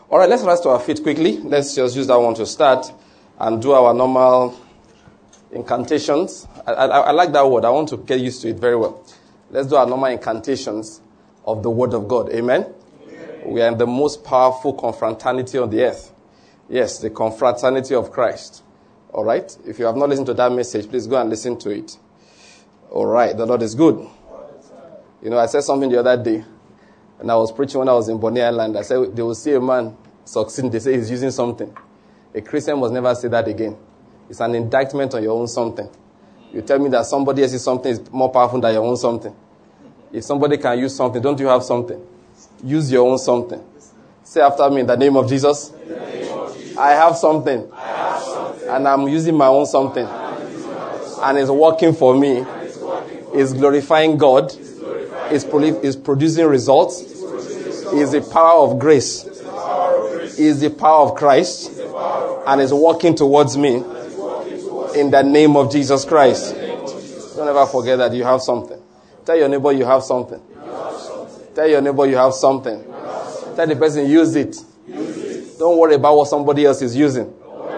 All right, let's rise to our feet quickly. Let's just use that one to start and do our normal incantations. I like that word. I want to get used to it very well. Let's do our normal incantations of the word of God. Amen? Amen. We are in the most powerful confraternity on the earth. Yes, the confraternity of Christ. All right? If you have not listened to that message, please go and listen to it. All right, the Lord is good. You know, I said something the other day, and I was preaching when I was in Bonny Island. I said, they will see a man succeeding. They say he's using something. A Christian must never say that again. It's an indictment on your own something. You tell me that somebody else's something is more powerful than your own something. If somebody can use something, don't you have something? Use your own something. Say after me, in the name of Jesus. I have something. And I'm using my own something. And it's working for me. It's glorifying God. It's producing results. It's the power of grace. It's the power of Christ. And it's working towards me. In the name of Jesus Christ. Don't ever forget that you have something. Tell your neighbor you have something. Tell your neighbor you have something. Tell the person, use it. Don't worry about what somebody else is using.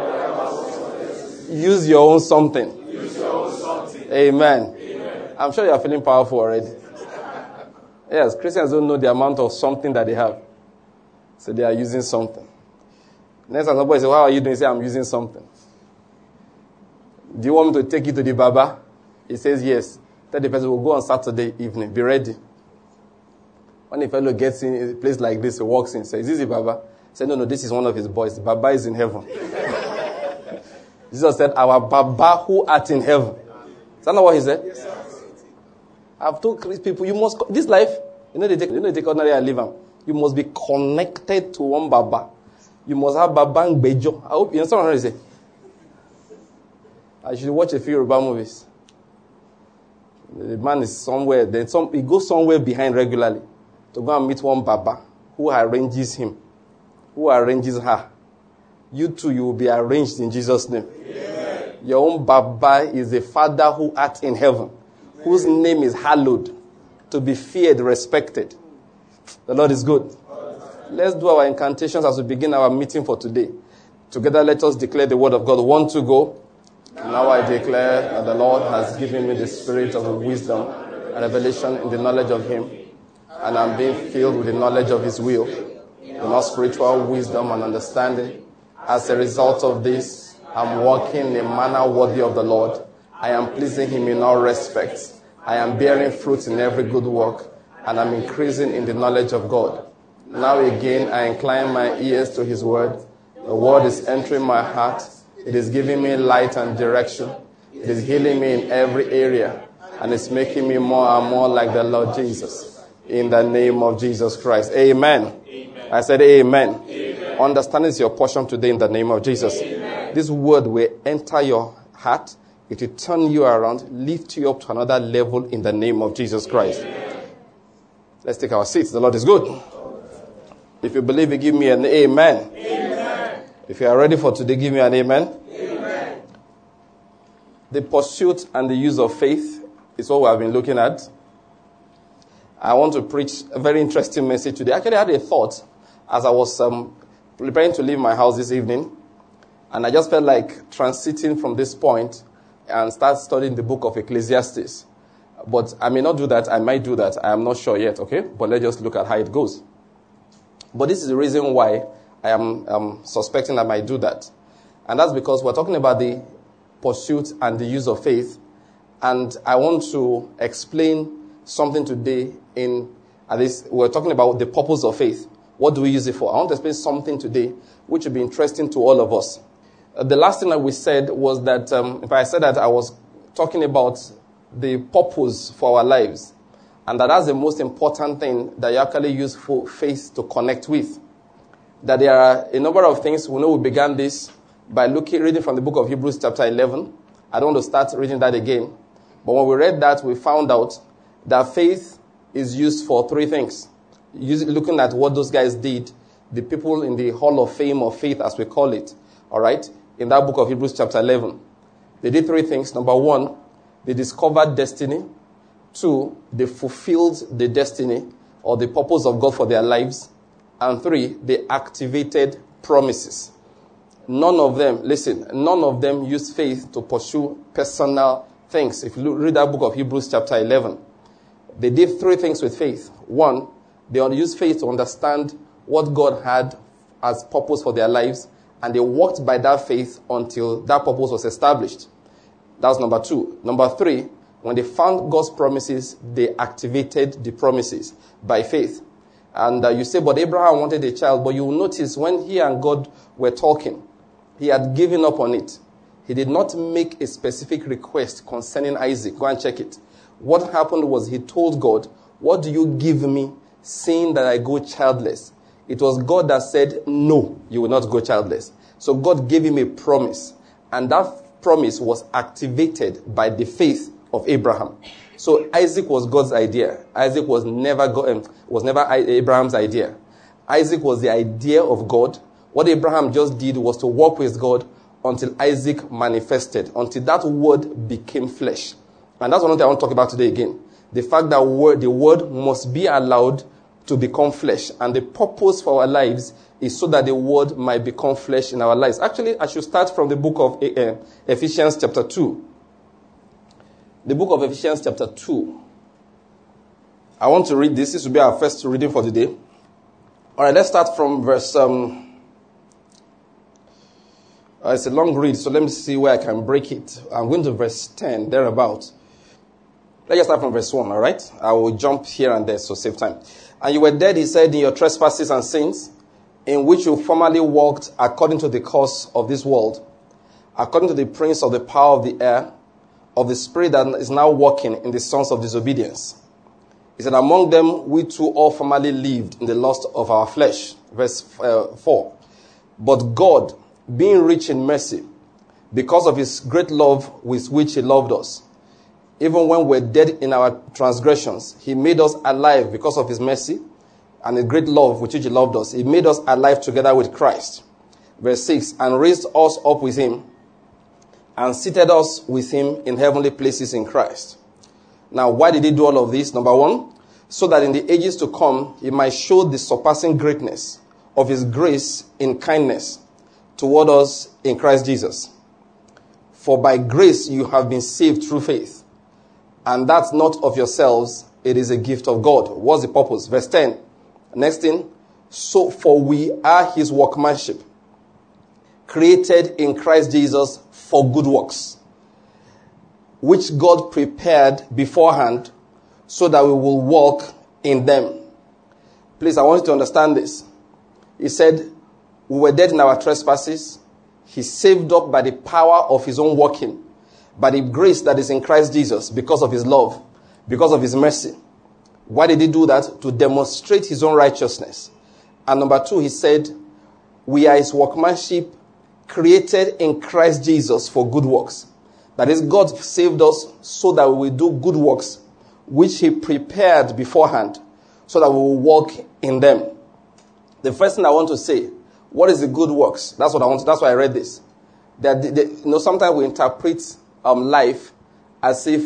Use your own something. Amen. I'm sure you are feeling powerful already. Yes, Christians don't know the amount of something that they have. So they are using something. Next time somebody says, how are you doing? Say, I'm using something. Do you want me to take you to the Baba? He says, yes. Tell the person, we'll go on Saturday evening. Be ready. When a fellow gets in a place like this, he walks in, says, is this the Baba? He said, no, this is one of his boys. The Baba is in heaven. Jesus said, our Baba who art in heaven. Is that not what he said? Yes, sir. I've told people, you must, this life, they take ordinary and live them. You must be connected to one Baba. You must have Baba and Bejo. I hope you understand what I'm trying to say. I should watch a few Yoruba movies. The man is somewhere, he goes somewhere behind regularly to go and meet one Baba who arranges him, who arranges her. You too, you will be arranged in Jesus' name. Amen. Your own Baba is the Father who art in heaven, whose name is hallowed, to be feared, respected. The Lord is good. Let's do our incantations as we begin our meeting for today. Together, let us declare the word of God. 1, 2, go. Now I declare that the Lord has given me the spirit of wisdom and revelation in the knowledge of Him, and I'm being filled with the knowledge of His will, in all spiritual wisdom and understanding. As a result of this, I'm walking in a manner worthy of the Lord. I am pleasing Him in all respects. I am bearing fruit in every good work, and I'm increasing in the knowledge of God. Now again, I incline my ears to His word. The word is entering my heart. It is giving me light and direction. It is healing me in every area. And it's making me more and more like the Lord Jesus. In the name of Jesus Christ. Amen. Amen. I said amen. Amen. Understanding is your portion today in the name of Jesus. Amen. This word will enter your heart. It will turn you around, lift you up to another level in the name of Jesus Christ. Amen. Let's take our seats. The Lord is good. If you believe it, give me an amen. Amen. If you are ready for today, give me an amen. Amen. The pursuit and the use of faith is what we have been looking at. I want to preach a very interesting message today. Actually, I had a thought as I was preparing to leave my house this evening. And I just felt like transiting from this point and start studying the book of Ecclesiastes. But I may not do that. I might do that. I am not sure yet, okay? But let's just look at how it goes. But this is the reason why I am suspecting I might do that. And that's because we're talking about the pursuit and the use of faith. And I want to explain something today we're talking about the purpose of faith. What do we use it for? I want to explain something today which will be interesting to all of us. The last thing that we said was that, if I said that I was talking about the purpose for our lives. And that's the most important thing that you actually use for faith to connect with. That there are a number of things. We know we began this by reading from the book of Hebrews chapter 11. I don't want to start reading that again. But when we read that, we found out that faith is used for 3 things. Looking at what those guys did, the people in the Hall of Fame of Faith, as we call it, all right, in that book of Hebrews chapter 11. They did 3 things. Number 1, they discovered destiny. 2, they fulfilled the destiny or the purpose of God for their lives. And 3, they activated promises. None of them used faith to pursue personal things. If you read that book of Hebrews chapter 11, they did 3 things with faith. 1, they used faith to understand what God had as purpose for their lives, and they walked by that faith until that purpose was established. That's number 2. Number 3, when they found God's promises, they activated the promises by faith. And you say, but Abraham wanted a child. But you will notice when he and God were talking, he had given up on it. He did not make a specific request concerning Isaac. Go and check it. What happened was he told God, what do you give me, seeing that I go childless? It was God that said, no, you will not go childless. So God gave him a promise. And that promise was activated by the faith of Abraham. So Isaac was God's idea. Isaac was never Abraham's idea. Isaac was the idea of God. What Abraham just did was to walk with God until Isaac manifested, until that word became flesh. And that's one thing I want to talk about today again. The fact that the word must be allowed to become flesh. And the purpose for our lives is so that the word might become flesh in our lives. Actually, I should start from the book of Ephesians chapter 2. The book of Ephesians chapter 2. I want to read this. This will be our first reading for the day. All right, let's start from verse... it's a long read, so let me see where I can break it. I'm going to verse 10, thereabout. Let's just start from verse 1, all right? I will jump here and there, so save time. And you were dead, he said, in your trespasses and sins, in which you formerly walked according to the course of this world, according to the prince of the power of the air, of the spirit that is now working in the sons of disobedience. He said, among them we too all formerly lived in the lust of our flesh. Verse 4. But God, being rich in mercy, because of his great love with which he loved us, even when we're dead in our transgressions, he made us alive because of his mercy and the great love with which he loved us. He made us alive together with Christ. Verse 6. And raised us up with him and seated us with him in heavenly places in Christ. Now, why did he do all of this? Number 1, so that in the ages to come, he might show the surpassing greatness of his grace in kindness toward us in Christ Jesus. For by grace you have been saved through faith. And that's not of yourselves, it is a gift of God. What's the purpose? Verse 10. Next thing. So, for we are his workmanship, created in Christ Jesus for good works, which God prepared beforehand so that we will walk in them. Please, I want you to understand this. He said, we were dead in our trespasses. He saved up by the power of his own working, by the grace that is in Christ Jesus, because of his love, because of his mercy. Why did he do that? To demonstrate his own righteousness. And number 2, he said, we are his workmanship, created in Christ Jesus for good works. That is, God saved us so that we will do good works, which he prepared beforehand, so that we will walk in them. The first thing I want to say, what is the good works? That's what I want. That's why I read this. Sometimes we interpret life as if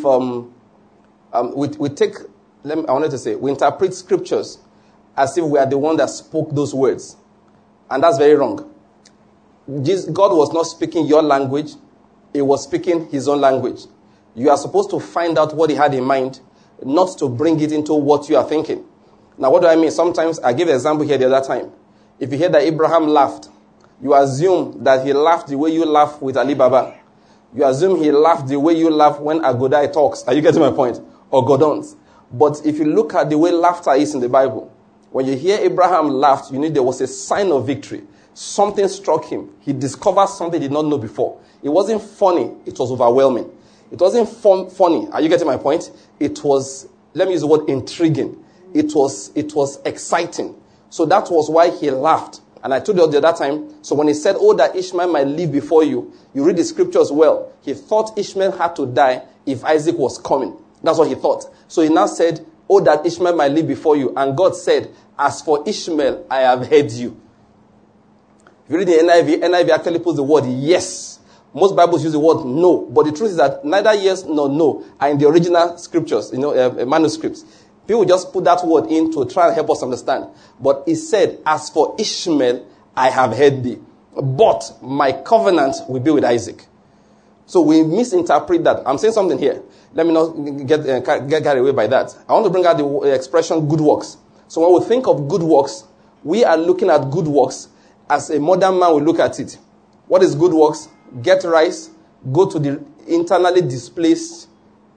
we interpret scriptures as if we are the one that spoke those words, and that's very wrong. God was not speaking your language; he was speaking his own language. You are supposed to find out what he had in mind, not to bring it into what you are thinking. Now, what do I mean? Sometimes I give an example here the other time. If you hear that Abraham laughed, you assume that he laughed the way you laugh with Ali Baba. You assume he laughed the way you laugh when Agodai talks. Are you getting my point? Or Godons. But if you look at the way laughter is in the Bible, when you hear Abraham laughed, you know there was a sign of victory. Something struck him. He discovered something he did not know before. It wasn't funny. It was overwhelming. It wasn't funny. Are you getting my point? It was, let me use the word intriguing. It was exciting. So that was why he laughed. And I told you the other time, so when he said, oh, that Ishmael might live before you, you read the scriptures well. He thought Ishmael had to die if Isaac was coming. That's what he thought. So he now said, oh, that Ishmael might live before you. And God said, as for Ishmael, I have heard you. If you read the NIV actually puts the word yes. Most Bibles use the word no. But the truth is that neither yes nor no are in the original scriptures, manuscripts. People just put that word in to try and help us understand. But he said, as for Ishmael, I have heard thee. But my covenant will be with Isaac. So we misinterpret that. I'm saying something here. Let me not get carried away by that. I want to bring out the expression good works. So when we think of good works, we are looking at good works as a modern man will look at it. What is good works? Get rice, go to the internally displaced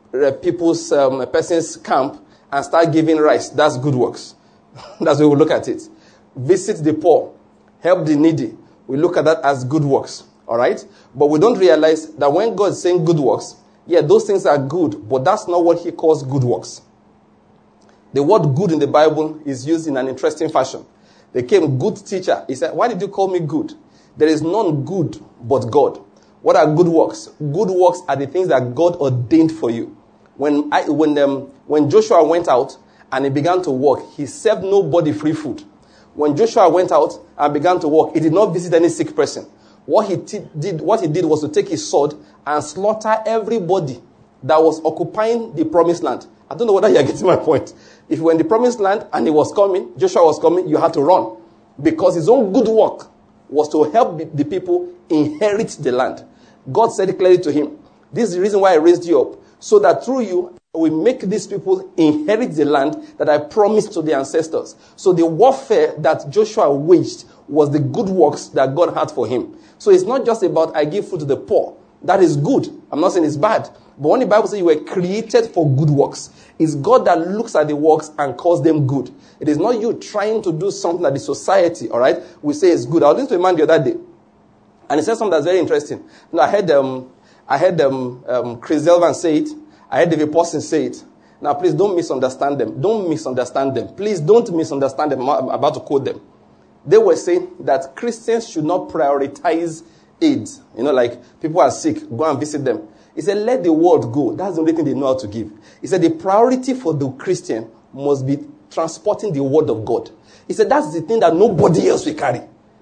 person's camp and start giving rice. That's good works. That's the way we look at it. Visit the poor, help the needy. We look at that as good works. All right? But we don't realize that when God is saying good works, yeah, those things are good, but that's not what he calls good works. The word good in the Bible is used in an interesting fashion. They came, good teacher. He said, why did you call me good? There is none good but God. What are good works? Good works are the things that God ordained for you. When Joshua went out and he began to work, he served nobody free food. When Joshua went out and began to work, he did not visit any sick person. What he did was to take his sword and slaughter everybody that was occupying the promised land. I don't know whether you are getting my point. If you were in the promised land and he was coming, Joshua was coming, you had to run. Because his own good work was to help the people inherit the land. God said clearly to him, this is the reason why I raised you up, so that through you, we make these people inherit the land that I promised to their ancestors. So the warfare that Joshua waged was the good works that God had for him. So it's not just about I give food to the poor. That is good. I'm not saying it's bad. But when the Bible says you were created for good works, it's God that looks at the works and calls them good. It is not you trying to do something that the society, all right, we say is good. I was listening to a man the other day, and he said something that's very interesting. You know, I heard Chris Zelvan say it. I heard David Paulson say it. Now, please don't misunderstand them. Don't misunderstand them. Please don't misunderstand them. I'm about to quote them. They were saying that Christians should not prioritize aid. You know, like people are sick, go and visit them. He said, let the world go. That's the only thing they know how to give. He said, the priority for the Christian must be transporting the word of God. He said, that's the thing that nobody else will carry.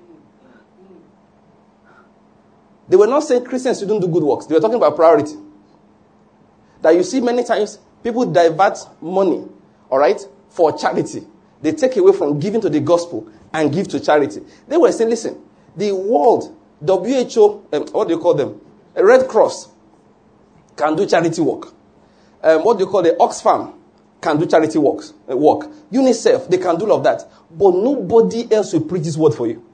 They were not saying Christians shouldn't do good works. They were talking about priority. That you see many times, people divert money, all right, for charity. They take away from giving to the gospel and give to charity. They were saying, listen, the world, WHO, what do you call them? A Red Cross can do charity work. What do you call the Oxfam can do charity work. UNICEF, they can do all of that. But nobody else will preach this word for you.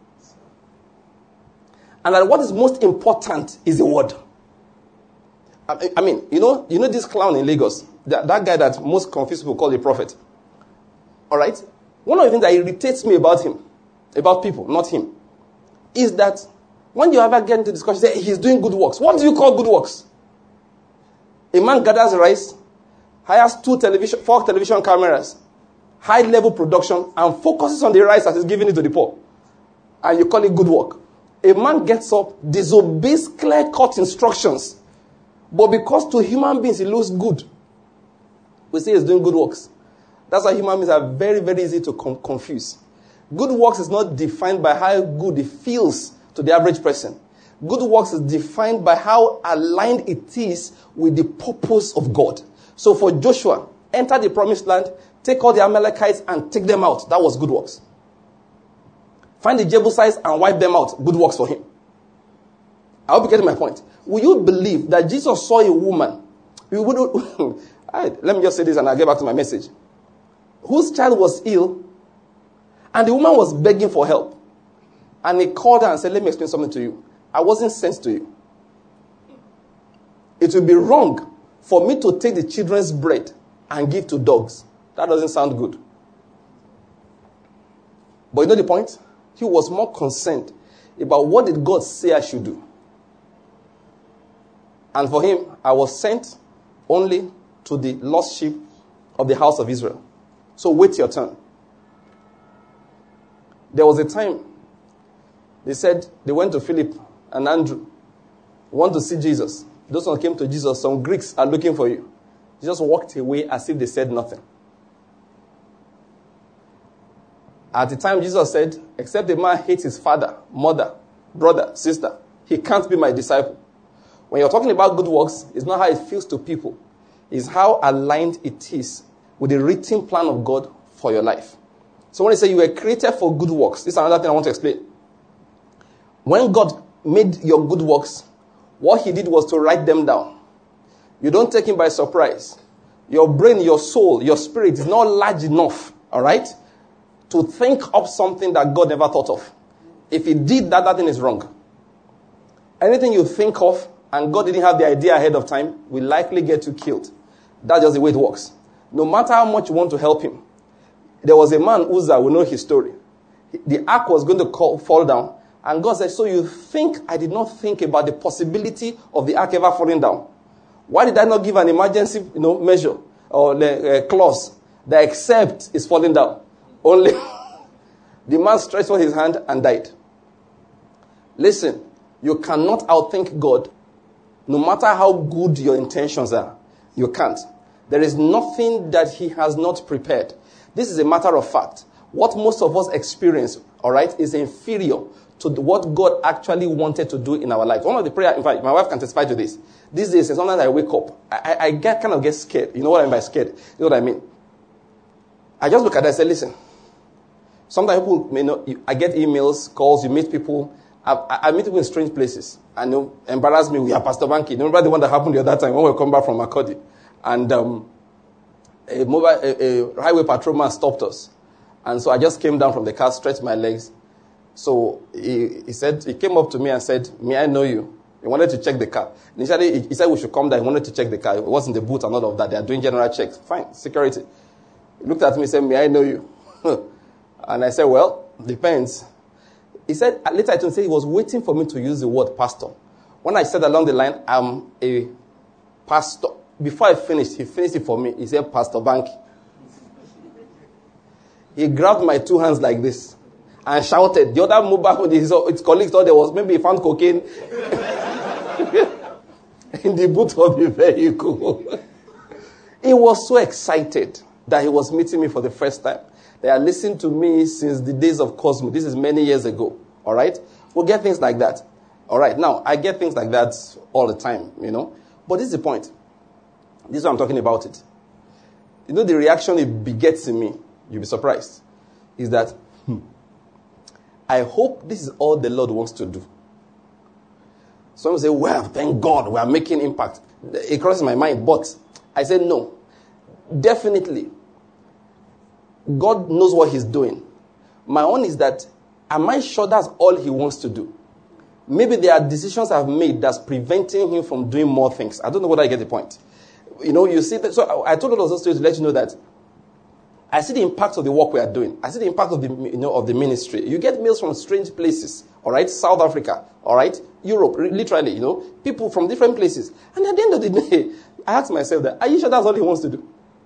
And that what is most important is the word. I mean, you know this clown in Lagos, that guy that most confused people call a prophet. All right? One of the things that irritates me about him, about people, not him, is that when you ever get into discussion, say he's doing good works. What do you call good works? A man gathers rice, hires 4 television cameras, high-level production, and focuses on the rice as he's giving it to the poor. And you call it good work. A man gets up, disobeys clear-cut instructions, but because to human beings it looks good, we say he's doing good works. That's why human beings are very, very easy to confuse. Good works is not defined by how good it feels to the average person. Good works is defined by how aligned it is with the purpose of God. So for Joshua, enter the promised land, take all the Amalekites and take them out. That was good works. Find the Jebusites and wipe them out. Good works for him. I hope you get my point. Will you believe that Jesus saw a woman? Let me just say this and I'll get back to my message. Whose child was ill, and the woman was begging for help. And he called her and said, let me explain something to you. I wasn't sent to you. It would be wrong for me to take the children's bread and give to dogs. That doesn't sound good. But you know the point? He was more concerned about what did God say I should do. And for him, I was sent only to the lost sheep of the house of Israel. So wait your turn. There was a time they said they went to Philip and Andrew. Want to see Jesus. Those who came to Jesus, some Greeks are looking for you. Jesus walked away as if they said nothing. At the time Jesus said, except a man hates his father, mother, brother, sister, he can't be my disciple. When you're talking about good works, it's not how it feels to people. It's how aligned it is with the written plan of God for your life. So when I say you were created for good works, this is another thing I want to explain. When God made your good works, what he did was to write them down. You don't take him by surprise. Your brain, your soul, your spirit is not large enough, all right, to think up something that God never thought of. If he did that, that thing is wrong. Anything you think of and God didn't have the idea ahead of time will likely get you killed. That's just the way it works. No matter how much you want to help him. There was a man, Uzzah, we know his story. The ark was going to fall down. And God said, so you think I did not think about the possibility of the ark ever falling down? Why did I not give an emergency measure or clause that except it's falling down? Only the man stretched out his hand and died. Listen, you cannot outthink God. No matter how good your intentions are, you can't. There is nothing that he has not prepared. This is a matter of fact. What most of us experience, all right, is inferior to what God actually wanted to do in our life. One of the prayer, in fact, my wife can testify to this. These days, sometimes I wake up, I kind of get scared. You know what I mean by scared? You know what I mean? I just look at it and say, listen. Sometimes people may know, I get emails, calls, you meet people. I meet people in strange places. And you embarrass me. We are Pastor Banky. Remember the one that happened the other time when we come back from Makodi? And a highway patrolman stopped us. And so I just came down from the car, stretched my legs. So he came up to me and said, may I know you? He wanted to check the car. Initially, he said we should come down. He wanted to check the car. It wasn't the boot and all of that. They are doing general checks. Fine, security. He looked at me and said, may I know you? And I said, well, depends. He said, later I told him, he was waiting for me to use the word pastor. When I said along the line, I'm a pastor. Before I finished, he finished it for me. He said, Pastor Banky. He grabbed my two hands like this and shouted. The other mobile with his colleagues thought there was maybe he found cocaine in the boot of the vehicle. He was so excited that he was meeting me for the first time. They had listened to me since the days of Cosmo. This is many years ago. All right? We'll get things like that. All right? Now, I get things like that all the time, But this is the point. This is why I'm talking about it. The reaction it begets in me, you'll be surprised, is that, I hope this is all the Lord wants to do. Some say, well, thank God, we are making impact. It crosses my mind, but I said no. Definitely, God knows what he's doing. My own is that, am I sure that's all he wants to do? Maybe there are decisions I've made that's preventing him from doing more things. I don't know whether I get the point. You see that. So I told all of those stories to let you know that I see the impact of the work we are doing. I see the impact of the of the ministry. You get mails from strange places, all right? South Africa, all right? Europe, literally, people from different places. And at the end of the day, I ask myself that, are you sure that's all he wants to do?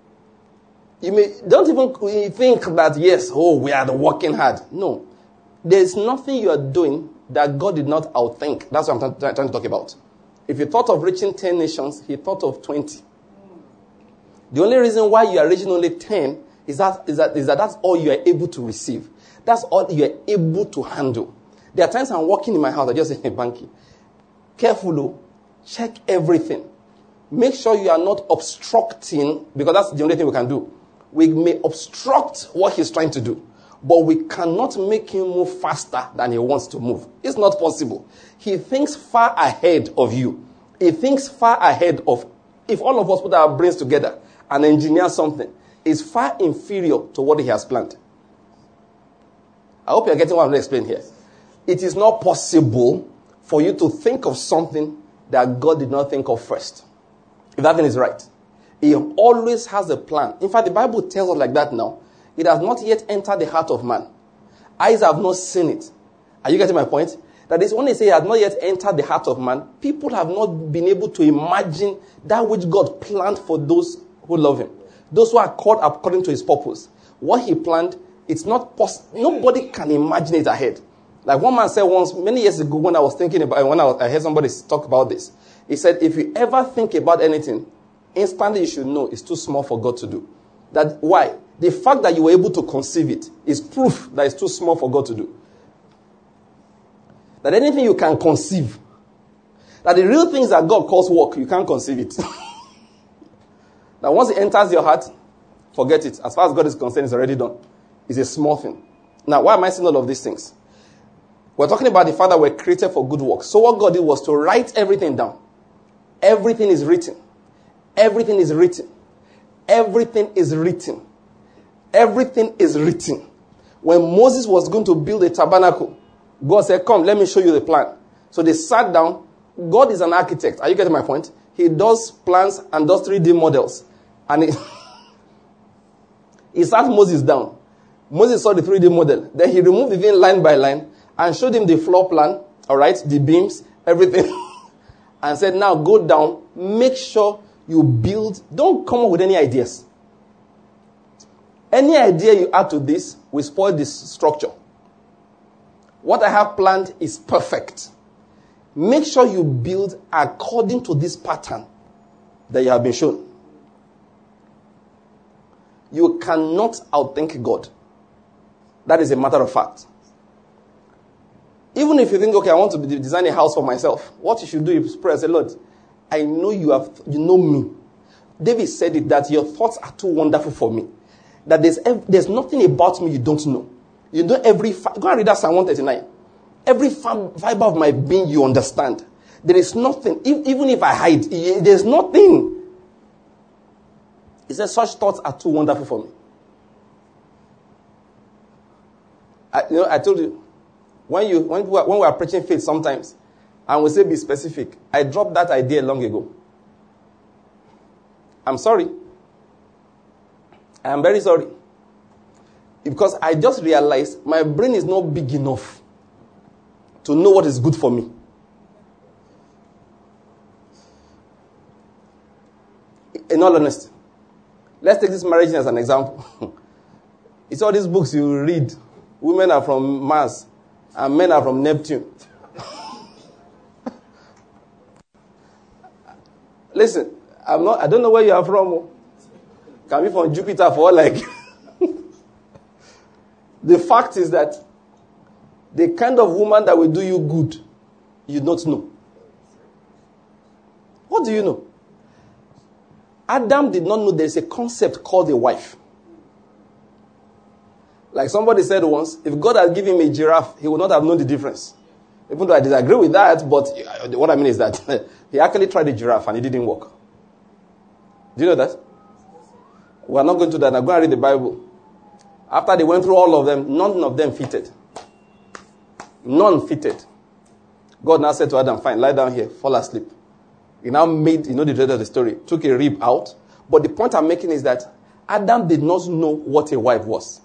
Don't even think that, yes, we are working hard. No. There's nothing you are doing that God did not outthink. That's what I'm trying to talk about. If you thought of reaching 10 nations, he thought of 20. The only reason why you are reaching only 10 is that that's all you are able to receive. That's all you are able to handle. There are times I'm walking in my house, I just say, hey, Banky, careful, check everything. Make sure you are not obstructing, because that's the only thing we can do. We may obstruct what he's trying to do, but we cannot make him move faster than he wants to move. It's not possible. He thinks far ahead of you. He thinks far ahead of, if all of us put our brains together and engineer something, it's far inferior to what he has planned. I hope you're getting what I'm going to explain here. It is not possible for you to think of something that God did not think of first. If that thing is right. He always has a plan. In fact, the Bible tells us like that now. It has not yet entered the heart of man. Eyes have not seen it. Are you getting my point? That is, when they say it has not yet entered the heart of man, people have not been able to imagine that which God planned for those who love him. Those who are called according to his purpose. What he planned, it's not possible. Nobody can imagine it ahead. Like one man said once, many years ago, when I was thinking about, I heard somebody talk about this. He said, if you ever think about anything, instantly you should know it's too small for God to do. That why? The fact that you were able to conceive it is proof that it's too small for God to do. That anything you can conceive, that the real things that God calls work, you can't conceive it. That once it enters your heart, Forget it. As far as God is concerned, it's already done. It's a small thing. Now, why am I saying all of these things? We're talking about the fact that we're created for good works. So what God did was to write everything down. Everything is written. Everything is written. Everything is written. Everything is written. When Moses was going to build a tabernacle, God said, come, let me show you the plan. So they sat down. God is an architect. Are you getting my point? He does plans and does 3D models. And he sat Moses down. Moses saw the 3D model. Then he removed the thing line by line and showed him the floor plan, all right, the beams, everything. And said, now go down, make sure you build. Don't come up with any ideas. Any idea you add to this will spoil this structure. What I have planned is perfect. Make sure you build according to this pattern that you have been shown. You cannot outthink God. That is a matter of fact. Even if you think, okay, I want to design a house for myself, what you should do is pray and say, Lord, I know you know me. David said it, that your thoughts are too wonderful for me. That there's nothing about me you don't know. You know go and read that Psalm 139. Every fiber of my being you understand. There is nothing, even if I hide, there's nothing. He says, such thoughts are too wonderful for me. I told you, when we are preaching faith sometimes, and we say be specific, I dropped that idea long ago. I'm sorry. I am very sorry. Because I just realized my brain is not big enough to know what is good for me. In all honesty, let's take this marriage as an example. It's all these books you read. Women are from Mars and men are from Neptune. Listen, I don't know where you are from. Can be from Jupiter for all like. The fact is that the kind of woman that will do you good, you don't know. What do you know? Adam did not know there's a concept called a wife. Like somebody said once, if God had given him a giraffe, he would not have known the difference. Even though I disagree with that, but what I mean is that he actually tried a giraffe and it didn't work. Do you know that? We're not going to that. I'm going to read the Bible. After they went through all of them, none of them fitted. None fitted. God now said to Adam, fine, lie down here, fall asleep. He now made, the rest of the story, took a rib out. But the point I'm making is that Adam did not know what a wife was.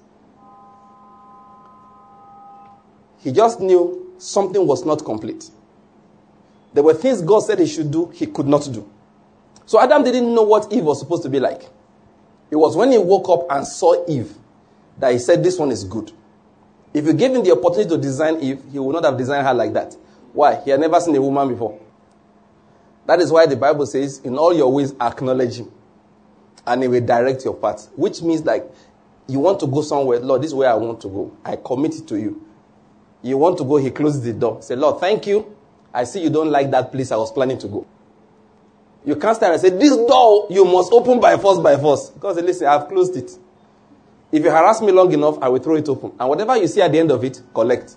He just knew something was not complete. There were things God said he should do, he could not do. So Adam didn't know what Eve was supposed to be like. It was when he woke up and saw Eve that he said, this one is good. If you gave him the opportunity to design Eve, he would not have designed her like that. Why? He had never seen a woman before. That is why the Bible says, in all your ways, acknowledge him. And he will direct your path. Which means like, you want to go somewhere, Lord, this is where I want to go. I commit it to you. You want to go, he closes the door. Say, Lord, thank you. I see you don't like that place I was planning to go. You can't stand and say, this door you must open by force. Because listen, I've closed it. If you harass me long enough, I will throw it open. And whatever you see at the end of it, collect.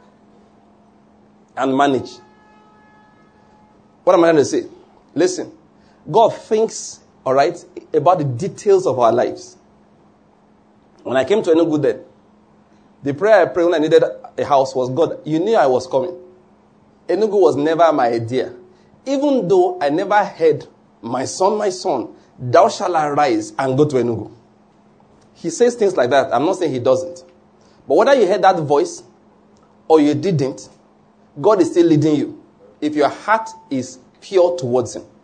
And manage. What am I trying to say? Listen, God thinks, all right, about the details of our lives. When I came to Enugu then, the prayer I prayed when I needed a house was, God, you knew I was coming. Enugu was never my idea. Even though I never heard, my son, thou shalt arise and go to Enugu. He says things like that. I'm not saying he doesn't. But whether you heard that voice or you didn't, God is still leading you. If your heart is pure towards him.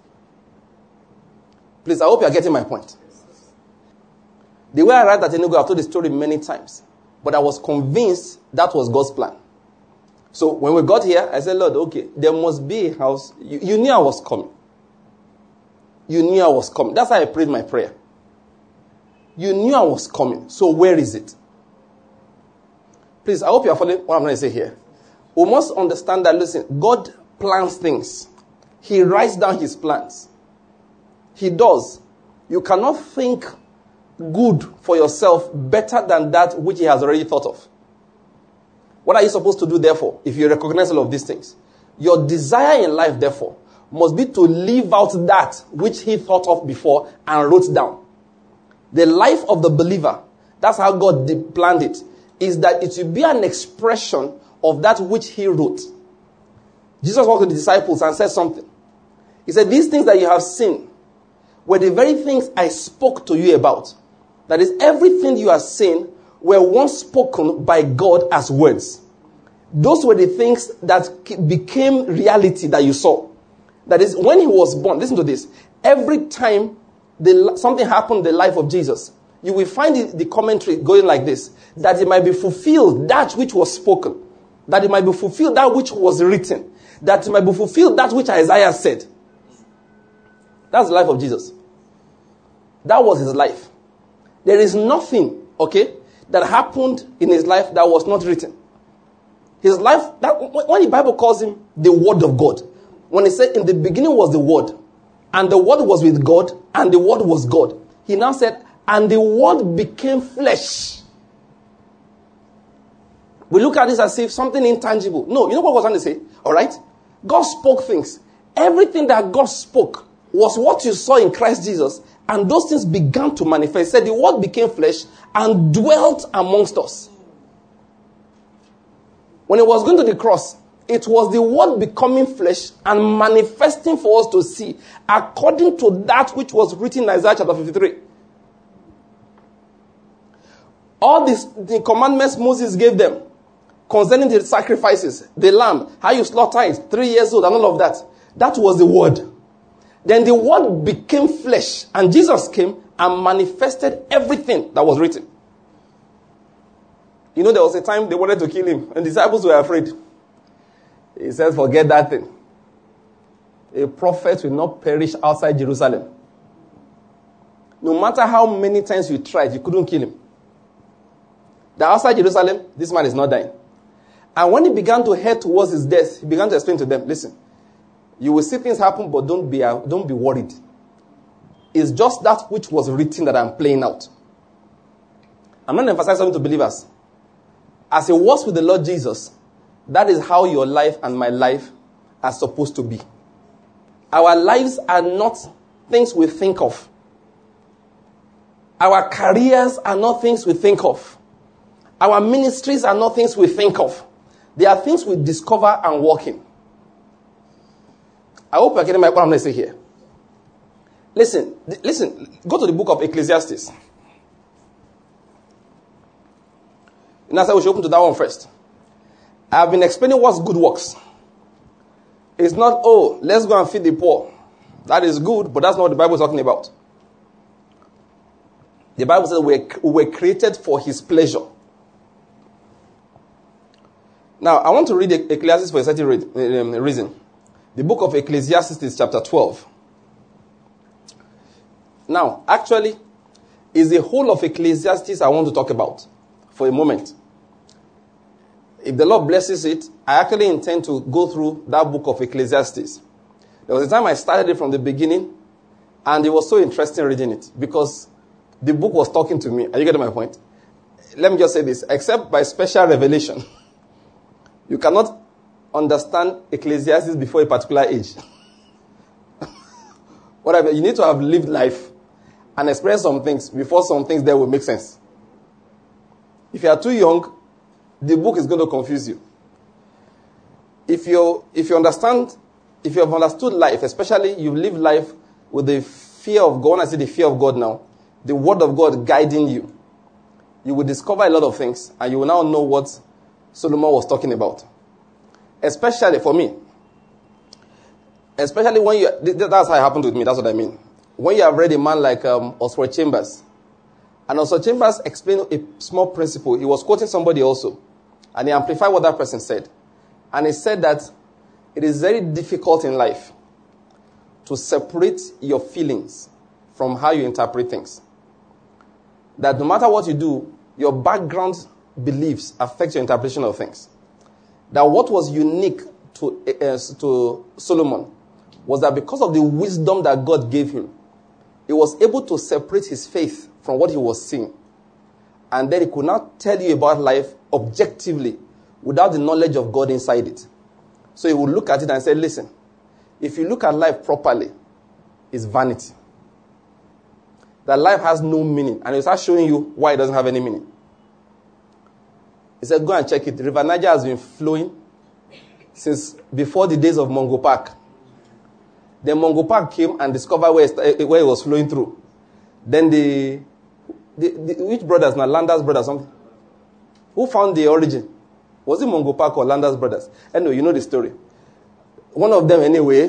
Please, I hope you are getting my point. The way I write that Enugu, I've told the story many times. But I was convinced that was God's plan. So when we got here, I said, Lord, okay, there must be a house. You knew I was coming. You knew I was coming. That's how I prayed my prayer. You knew I was coming. So where is it? Please, I hope you are following what I'm going to say here. We must understand that, listen, God plans things. He writes down his plans. He does. You cannot think good for yourself better than that which he has already thought of. What are you supposed to do, therefore, if you recognize all of these things? Your desire in life, therefore, must be to live out that which he thought of before and wrote down. The life of the believer, that's how God planned it, is that it will be an expression of that which he wrote. Jesus walked with the disciples and said something. He said, these things that you have seen were the very things I spoke to you about. That is, everything you are saying were once spoken by God as words. Those were the things that became reality that you saw. That is, when he was born, listen to this. Every time something happened in the life of Jesus, you will find the commentary going like this. That it might be fulfilled that which was spoken. That it might be fulfilled that which was written. That it might be fulfilled that which Isaiah said. That's the life of Jesus. That was his life. There is nothing, that happened in his life that was not written. His life, when the Bible calls him the Word of God, when he said in the beginning was the Word, and the Word was with God, and the Word was God, he now said, and the Word became flesh. We look at this as if something intangible. No, you know what I was trying to say? All right? God spoke things. Everything that God spoke was what you saw in Christ Jesus, and those things began to manifest. He said the Word became flesh and dwelt amongst us. When he was going to the cross, it was the Word becoming flesh and manifesting for us to see, according to that which was written in Isaiah chapter 53. All the commandments Moses gave them concerning the sacrifices, the lamb, how you slaughter it, 3 years old, and all of that. That was the Word. Then the Word became flesh, and Jesus came and manifested everything that was written. You know, there was a time they wanted to kill him, and the disciples were afraid. He said, forget that thing. A prophet will not perish outside Jerusalem. No matter how many times you tried, you couldn't kill him. That outside Jerusalem, this man is not dying. And when he began to head towards his death, he began to explain to them, listen, you will see things happen, but don't be worried. It's just that which was written that I'm playing out. I'm not emphasizing something to believers. As it was with the Lord Jesus, that is how your life and my life are supposed to be. Our lives are not things we think of. Our careers are not things we think of. Our ministries are not things we think of. They are things we discover and walk in. I hope you're getting what I'm going to say here. Listen, go to the book of Ecclesiastes. And I said we should open to that one first. I have been explaining what's good works. It's not, let's go and feed the poor. That is good, but that's not what the Bible is talking about. The Bible says we were created for his pleasure. Now, I want to read Ecclesiastes for a certain reason. The book of Ecclesiastes is chapter 12. Now, actually, it's the whole of Ecclesiastes I want to talk about for a moment. If the Lord blesses it, I actually intend to go through that book of Ecclesiastes. There was a time I started it from the beginning, and it was so interesting reading it because the book was talking to me. Are you getting my point? Let me just say this. Except by special revelation, you cannot understand Ecclesiastes before a particular age. Whatever, you need to have lived life and experienced some things before some things there will make sense. If you are too young, the book is going to confuse you. If you have understood life, especially you've lived life with the fear of God, when I say the fear of God now, the word of God guiding you, you will discover a lot of things and you will now know what Solomon was talking about. Especially for me. Especially when that's how it happened with me, that's what I mean. When you have read a man like Oswald Chambers, and Oswald Chambers explained a small principle. He was quoting somebody also, and he amplified what that person said. And he said that it is very difficult in life to separate your feelings from how you interpret things. That no matter what you do, your background beliefs affect your interpretation of things. That what was unique to Solomon was that because of the wisdom that God gave him, he was able to separate his faith from what he was seeing. And then he could not tell you about life objectively without the knowledge of God inside it. So he would look at it and say, listen, if you look at life properly, it's vanity. That life has no meaning. And he'll start showing you why it doesn't have any meaning. He said, go and check it. River Niger has been flowing since before the days of Mungo Park. Then Mungo Park came and discovered where it was flowing through. Then the which brothers now? Landers brothers something? Who found the origin? Was it Mungo Park or Landers brothers? Anyway, you know the story. One of them anyway,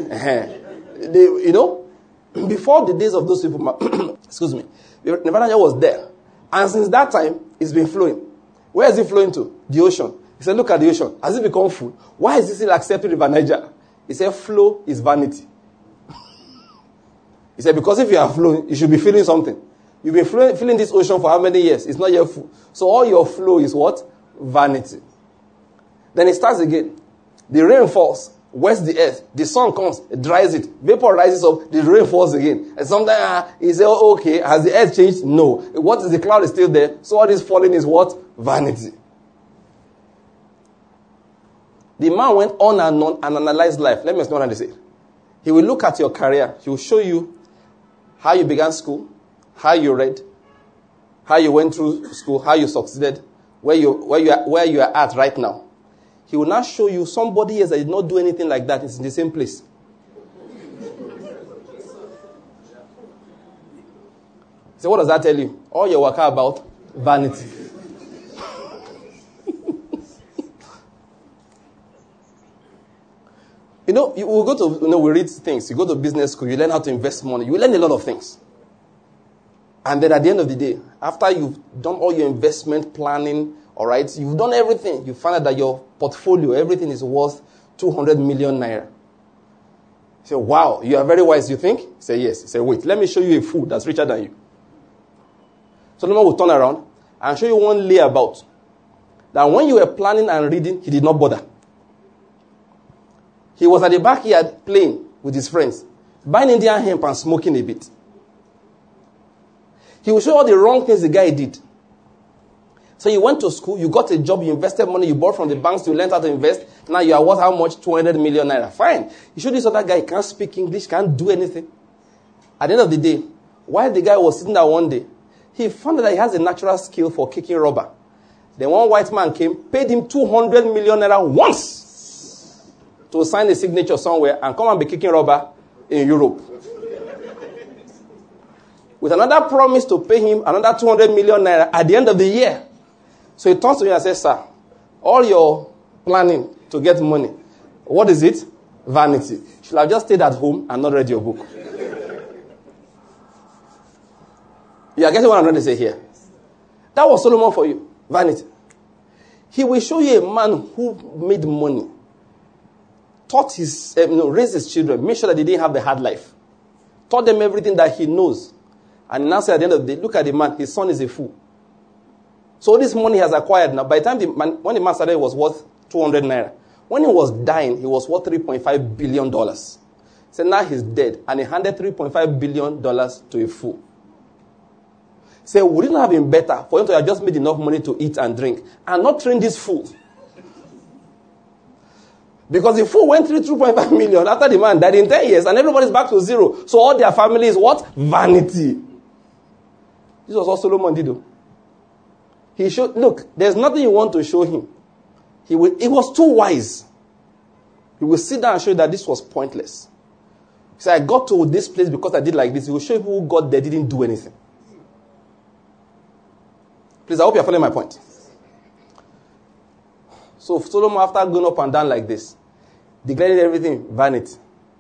before the days of those people, excuse me, River Niger was there. And since that time, it's been flowing. Where is it flowing to? The ocean. He said, look at the ocean. Has it become full? Why is it still accepting River Niger? He said, flow is vanity. He said, because if you are flowing, you should be feeling something. You've been filling this ocean for how many years? It's not yet full. So all your flow is what? Vanity. Then it starts again. The rain falls, wets the earth. The sun comes, it dries it. Vapor rises up, the rain falls again. And sometimes he says, oh, okay, has the earth changed? No. What is the cloud is still there? So all this falling is what? Vanity. The man went on and on and analyzed life. Let me explain what I say. He will look at your career. He will show you how you began school, how you read, how you went through school, how you succeeded, where you are at right now. He will now show you somebody else that did not do anything like that. It's in the same place. So what does that tell you? All your work about vanity. We read things. You go to business school, you learn how to invest money. You learn a lot of things. And then at the end of the day, after you've done all your investment planning, all right, you've done everything, you find out that your portfolio, everything is worth 200 million naira. You say, wow, you are very wise, you think? You say, yes. You say, wait, let me show you a fool that's richer than you. So the man will turn around and show you one layabout. That when you were planning and reading, he did not bother. He was at the backyard playing with his friends, buying Indian hemp and smoking a bit. He will show all the wrong things the guy did. So you went to school, you got a job, you invested money, you bought from the banks, you learned how to invest. Now you are worth how much? 200 million naira. Fine. You show this other guy, can't speak English, can't do anything. At the end of the day, while the guy was sitting there one day, he found that he has a natural skill for kicking rubber. Then one white man came, paid him 200 million naira once to sign a signature somewhere and come and be kicking rubber in Europe. With another promise to pay him another 200 million naira at the end of the year. So he turns to me and says, sir, all your planning to get money, what is it? Vanity. You should have just stayed at home and not read your book. You are getting what I'm trying to say here? That was Solomon for you. Vanity. He will show you a man who made money, taught raised his children, made sure that they didn't have the hard life, taught them everything that he knows. And now say at the end of the day, look at the man, his son is a fool. So this money he has acquired now, by the time when the man started, it was worth 200 naira. When he was dying, he was worth $3.5 billion. So now he's dead, and he handed $3.5 billion to a fool. Say, wouldn't it have been better for him to have just made enough money to eat and drink and not train this fool? Because the fool went through 2.5 million after the man died in 10 years, and everybody's back to zero. So all their family is what? Vanity. This was what Solomon did. He showed, look, there's nothing you want to show him. He was too wise. He will sit down and show you that this was pointless. He said, I got to this place because I did like this. He will show you who got there didn't do anything. Please, I hope you're following my point. So Solomon, after going up and down like this, declared everything vanity.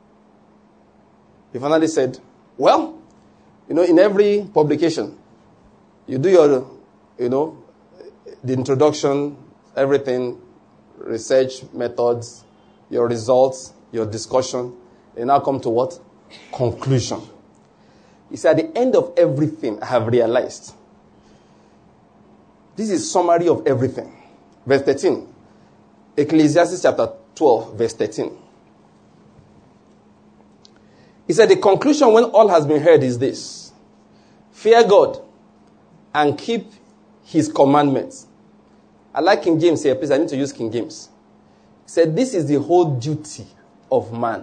He finally said, well, in every publication, you do your, the introduction, everything, research methods, your results, your discussion. They now come to what? Conclusion. He said, at the end of everything, I have realized. This is summary of everything. Verse 13. Ecclesiastes chapter 12, verse 13. He said, the conclusion when all has been heard is this. Fear God and keep his commandments. I like King James here. Please, I need to use King James. He said, this is the whole duty of man.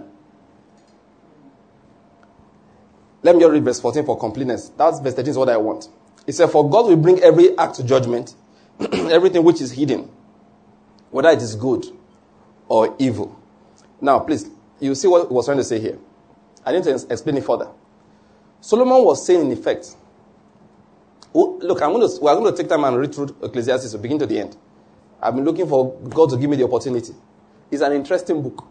Let me just read verse 14 for completeness. That's verse 13 is what I want. He said, for God will bring every act to judgment, everything which is hidden, whether it is good or evil. Now, please, you see what he was trying to say here. I need to explain it further. Solomon was saying, in effect, look, we are going to take time and read through Ecclesiastes to begin to the end. I've been looking for God to give me the opportunity. It's an interesting book.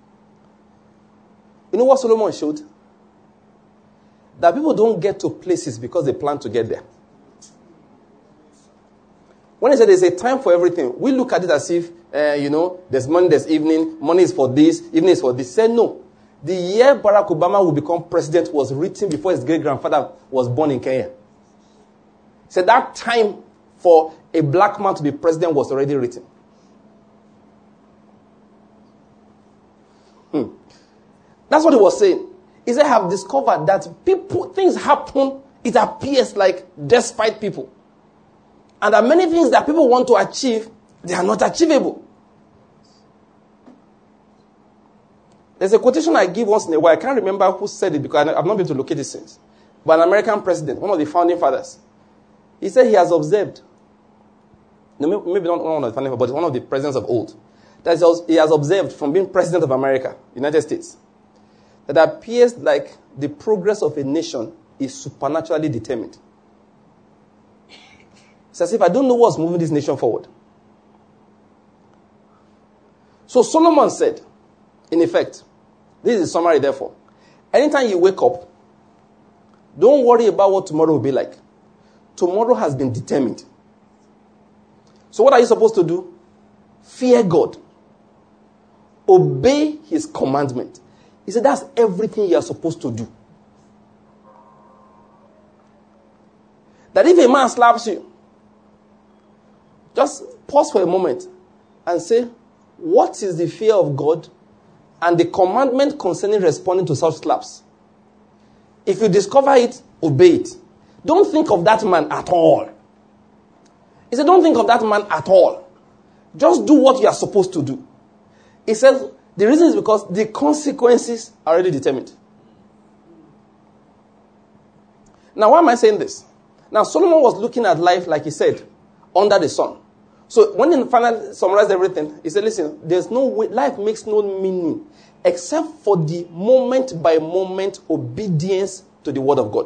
You know what Solomon showed? That people don't get to places because they plan to get there. When he said there's a time for everything, we look at it as if, there's morning, there's evening, money is for this, evening is for this. He said no. The year Barack Obama will become president was written before his great-grandfather was born in Kenya. He said that time for a black man to be president was already written. That's what he was saying. He said, I have discovered that things happen, it appears like despite people. And there are many things that people want to achieve, they are not achievable. There's a quotation I give once in a while. I can't remember who said it because I've not been able to locate it since. But an American president, one of the founding fathers, he said he has observed, maybe not one of the founding fathers, but one of the presidents of old, that he has observed from being president of America, United States, that it appears like the progress of a nation is supernaturally determined. It's as if I don't know what's moving this nation forward. So Solomon said, in effect, this is a summary therefore. Anytime you wake up, don't worry about what tomorrow will be like. Tomorrow has been determined. So what are you supposed to do? Fear God. Obey his commandment. He said that's everything you are supposed to do. That if a man slaps you, just pause for a moment and say, what is the fear of God and the commandment concerning responding to such slaps? If you discover it, obey it. Don't think of that man at all. He said, don't think of that man at all. Just do what you are supposed to do. He says, the reason is because the consequences are already determined. Now, why am I saying this? Now, Solomon was looking at life, like he said, under the sun. So when he finally summarized everything, he said, listen, there's no way, life makes no meaning except for the moment-by-moment obedience to the word of God.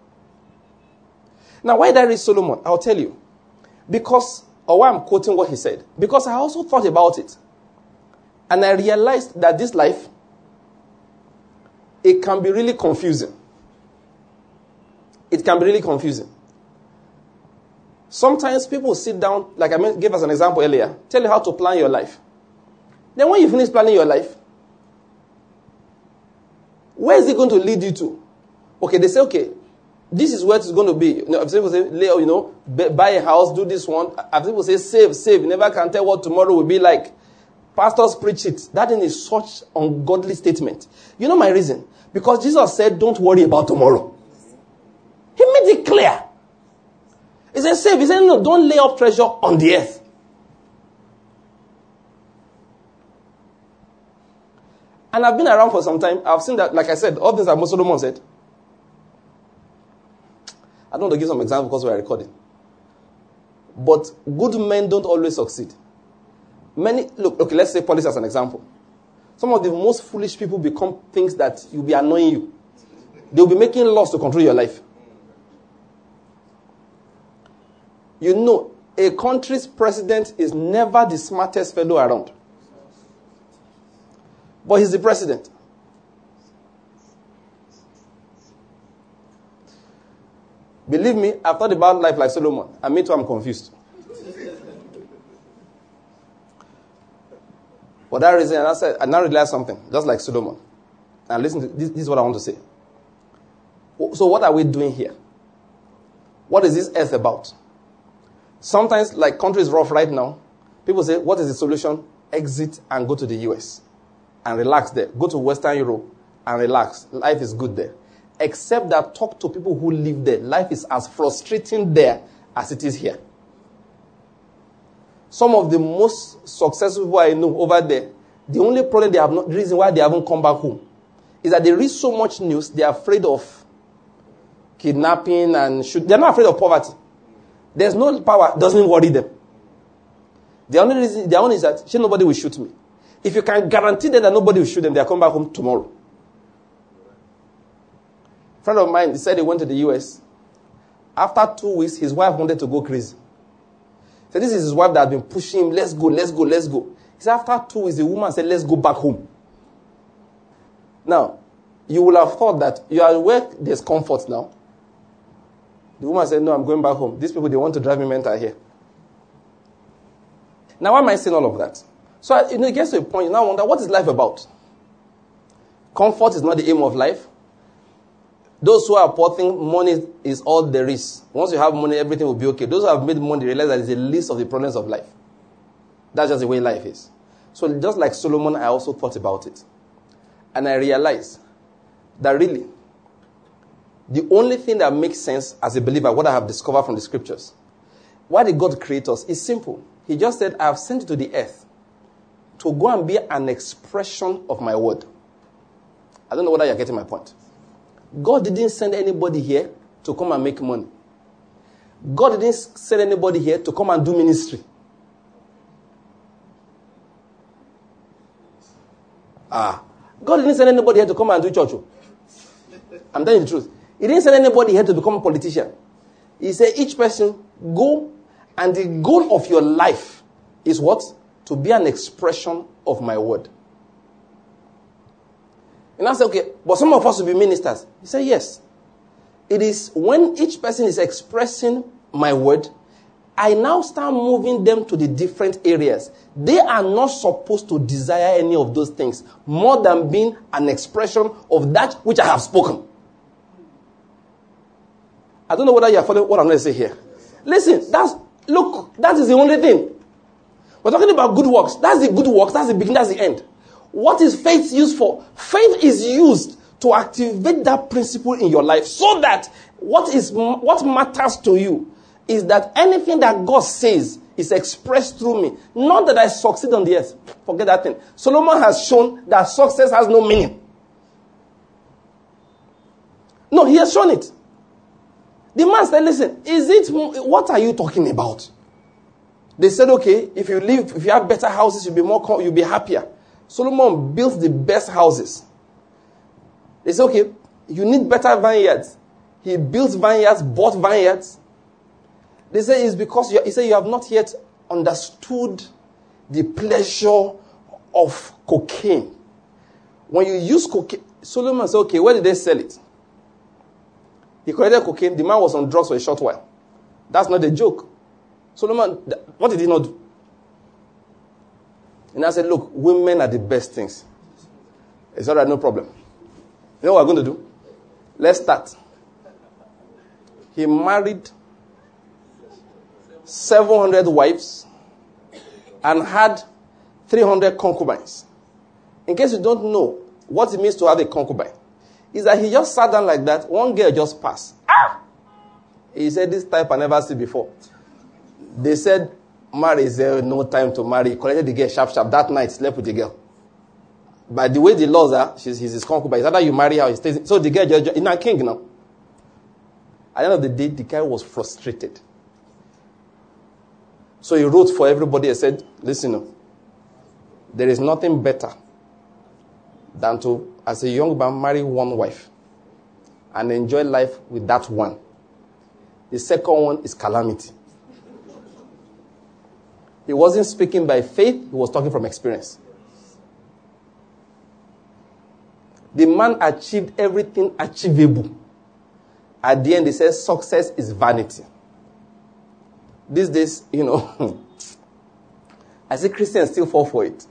Now, why did I read Solomon? I'll tell you. Why I'm quoting what he said. Because I also thought about it. And I realized that this life, it can be really confusing. It can be really confusing. Sometimes people sit down, like I gave us an example earlier, tell you how to plan your life. Then when you finish planning your life, where is it going to lead you to? Okay, they say, okay, this is where it's going to be. If people say, buy a house, do this one. If people say, save. You never can tell what tomorrow will be like. Pastors preach it. That is such ungodly statement. You know my reason? Because Jesus said, don't worry about tomorrow. He made it clear. He said, save. He said, no, don't lay up treasure on the earth. And I've been around for some time. I've seen that, like I said, all things that Solomon said. I don't want to give some examples because we are recording. But good men don't always succeed. Let's say police as an example. Some of the most foolish people become things that will be annoying you. They'll be making laws to control your life. You know, a country's president is never the smartest fellow around. But he's the president. Believe me, I've thought about life like Solomon. And me too, I'm confused. For that reason, I now realized something, just like Solomon. And listen to this is what I want to say. So what are we doing here? What is this earth about? Sometimes, like country is rough right now, people say, what is the solution? Exit and go to the US. And relax there. Go to Western Europe and relax. Life is good there. Except that talk to people who live there. Life is as frustrating there as it is here. Some of the most successful people I know over there, the only problem they have not, the reason why they haven't come back home is that they read so much news, they are afraid of kidnapping and they're not afraid of poverty. There's no power, doesn't worry them. The only reason, the only is that nobody will shoot me. If you can guarantee them that nobody will shoot them, they'll come back home tomorrow. A friend of mine, he said he went to the US. After 2 weeks, his wife wanted to go crazy. So this is his wife that had been pushing him, let's go, let's go, let's go. He said after 2 weeks, the woman said, let's go back home. Now, you will have thought that you are where there's comfort now. The woman said, no, I'm going back home. These people, they want to drive me mental here. Now, why am I saying all of that? So, it gets to a point, you now wonder, what is life about? Comfort is not the aim of life. Those who are poor think money is all there is. Once you have money, everything will be okay. Those who have made money realize that it's the least of the problems of life. That's just the way life is. So just like Solomon, I also thought about it. And I realized that really, the only thing that makes sense as a believer, what I have discovered from the scriptures, why did God create us, is simple. He just said, I have sent you to the earth to go and be an expression of my word. I don't know whether you're getting my point. God didn't send anybody here to come and make money. God didn't send anybody here to come and do ministry. God didn't send anybody here to come and do church. I'm telling you the truth. He didn't send anybody here to become a politician. He said each person go, and the goal of your life is what? To be an expression of my word. And I said, okay, but some of us will be ministers. He said, yes. It is when each person is expressing my word, I now start moving them to the different areas. They are not supposed to desire any of those things more than being an expression of that which I have spoken. I don't know whether you are following what I'm going to say here. Listen, that is the only thing. We're talking about good works. That's the good works. That's the beginning. That's the end. What is faith used for? Faith is used to activate that principle in your life so that what matters to you is that anything that God says is expressed through me. Not that I succeed on the earth. Forget that thing. Solomon has shown that success has no meaning. No, he has shown it. The man said, listen, what are you talking about? They said, okay, if you have better houses, you'll be happier. Solomon built the best houses. They said, okay, you need better vineyards. He built vineyards, bought vineyards. They say it's because you have not yet understood the pleasure of cocaine. When you use cocaine, Solomon said, okay, where did they sell it? He collected cocaine. The man was on drugs for a short while. That's not a joke. Solomon, what did he not do? And I said, look, women are the best things. It's all right, no problem. You know what we're going to do? Let's start. He married 700 wives and had 300 concubines. In case you don't know what it means to have a concubine, is that he just sat down like that. One girl just passed. He said, this type I never seen before. They said, marry, is there no time to marry? He collected the girl sharp. That night, slept with the girl. By the way the laws are, he's his concubine. It's either you marry her, he stays. So the girl just, he's not king now. At the end of the day, the guy was frustrated. So he wrote for everybody and said, listen, there is nothing better than to, as a young man, marry one wife and enjoy life with that one. The second one is calamity. He wasn't speaking by faith, he was talking from experience. The man achieved everything achievable. At the end, he says success is vanity. These days, I see Christians still fall for it.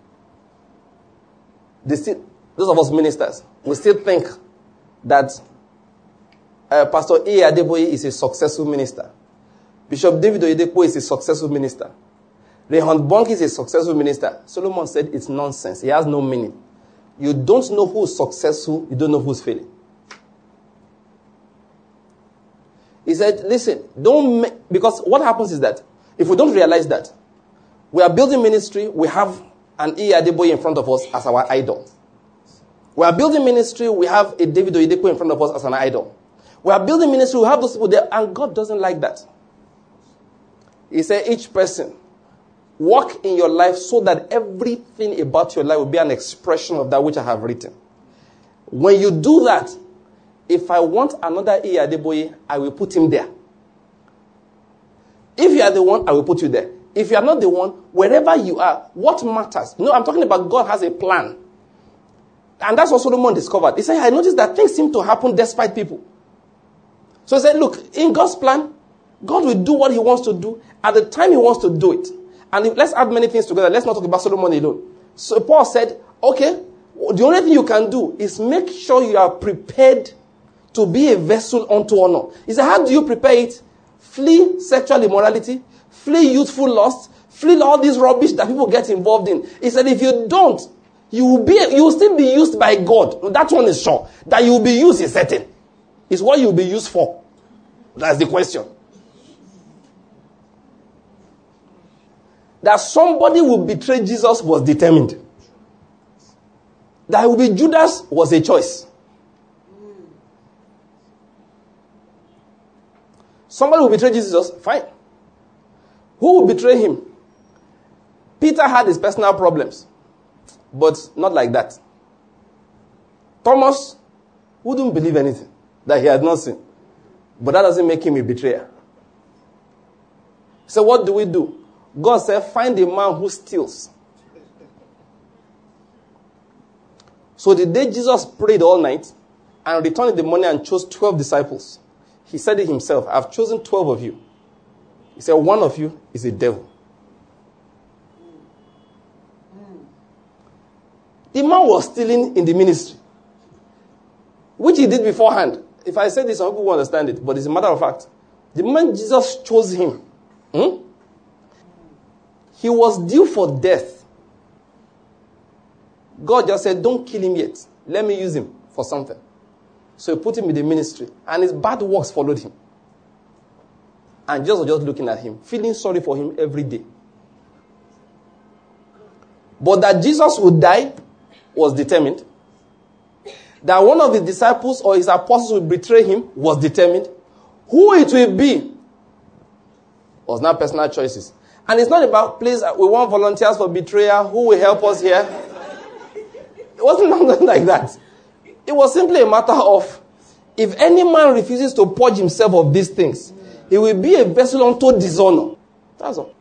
Those of us ministers, we still think that Pastor A. Adeboye is a successful minister. Bishop David Oyedepo is a successful minister. Reinhard Bonnke is a successful minister. Solomon said it's nonsense. It has no meaning. You don't know who's successful, you don't know who's failing. He said, listen, because what happens is that if we don't realize that, we are building ministry, we have an E. Adeboye in front of us as our idol. We are building ministry, we have a David Oyedepo in front of us as an idol. We are building ministry, we have those people there, and God doesn't like that. He said, each person, walk in your life so that everything about your life will be an expression of that which I have written. When you do that, if I want another E. Adeboye, I will put him there. If you are the one, I will put you there. If you are not the one, wherever you are, what matters? I'm talking about God has a plan. And that's what Solomon discovered. He said, I noticed that things seem to happen despite people. So he said, look, in God's plan, God will do what he wants to do at the time he wants to do it. And let's add many things together. Let's not talk about Solomon alone. So Paul said, okay, the only thing you can do is make sure you are prepared to be a vessel unto honor. He said, how do you prepare it? Flee sexual immorality, flee youthful lust, flee all this rubbish that people get involved in. He said, if you don't, you will still be used by God. That one is sure. That you will be used is certain. It's what you will be used for. That's the question. That somebody will betray Jesus was determined. That it will be Judas was a choice. Somebody will betray Jesus, fine. Who will betray him? Peter had his personal problems, but not like that. Thomas wouldn't believe anything that he had not seen, but that doesn't make him a betrayer. So what do? God said, find a man who steals. So the day Jesus prayed all night and returned in the morning and chose 12 disciples, he said it himself, I've chosen 12 of you. He said, one of you is a devil. The man was stealing in the ministry, which he did beforehand. If I say this, some people will understand it, but it's a matter of fact. The moment Jesus chose him, he was due for death. God just said, don't kill him yet. Let me use him for something. So he put him in the ministry, and his bad works followed him. And Jesus was just looking at him, feeling sorry for him every day. But that Jesus would die was determined. That one of his disciples or his apostles would betray him was determined. Who it will be was not personal choices. And it's not about, please, we want volunteers for betrayal. Who will help us here? It wasn't nothing like that. It was simply a matter of, if any man refuses to purge himself of these things, he will be a vessel unto dishonor. That's all.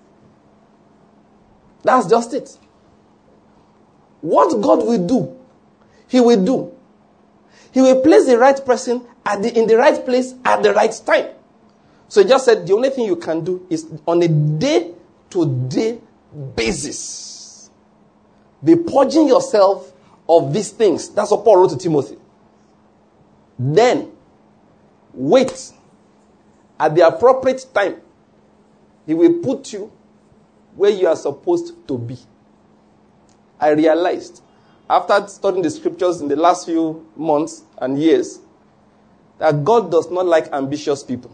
That's just it. What God will do, he will do. He will place the right person in the right place at the right time. So he just said, the only thing you can do is on a day-to-day basis, be purging yourself of these things. That's what Paul wrote to Timothy. Then, wait. At the appropriate time, he will put you where you are supposed to be. I realized, after studying the scriptures in the last few months and years, that God does not like ambitious people.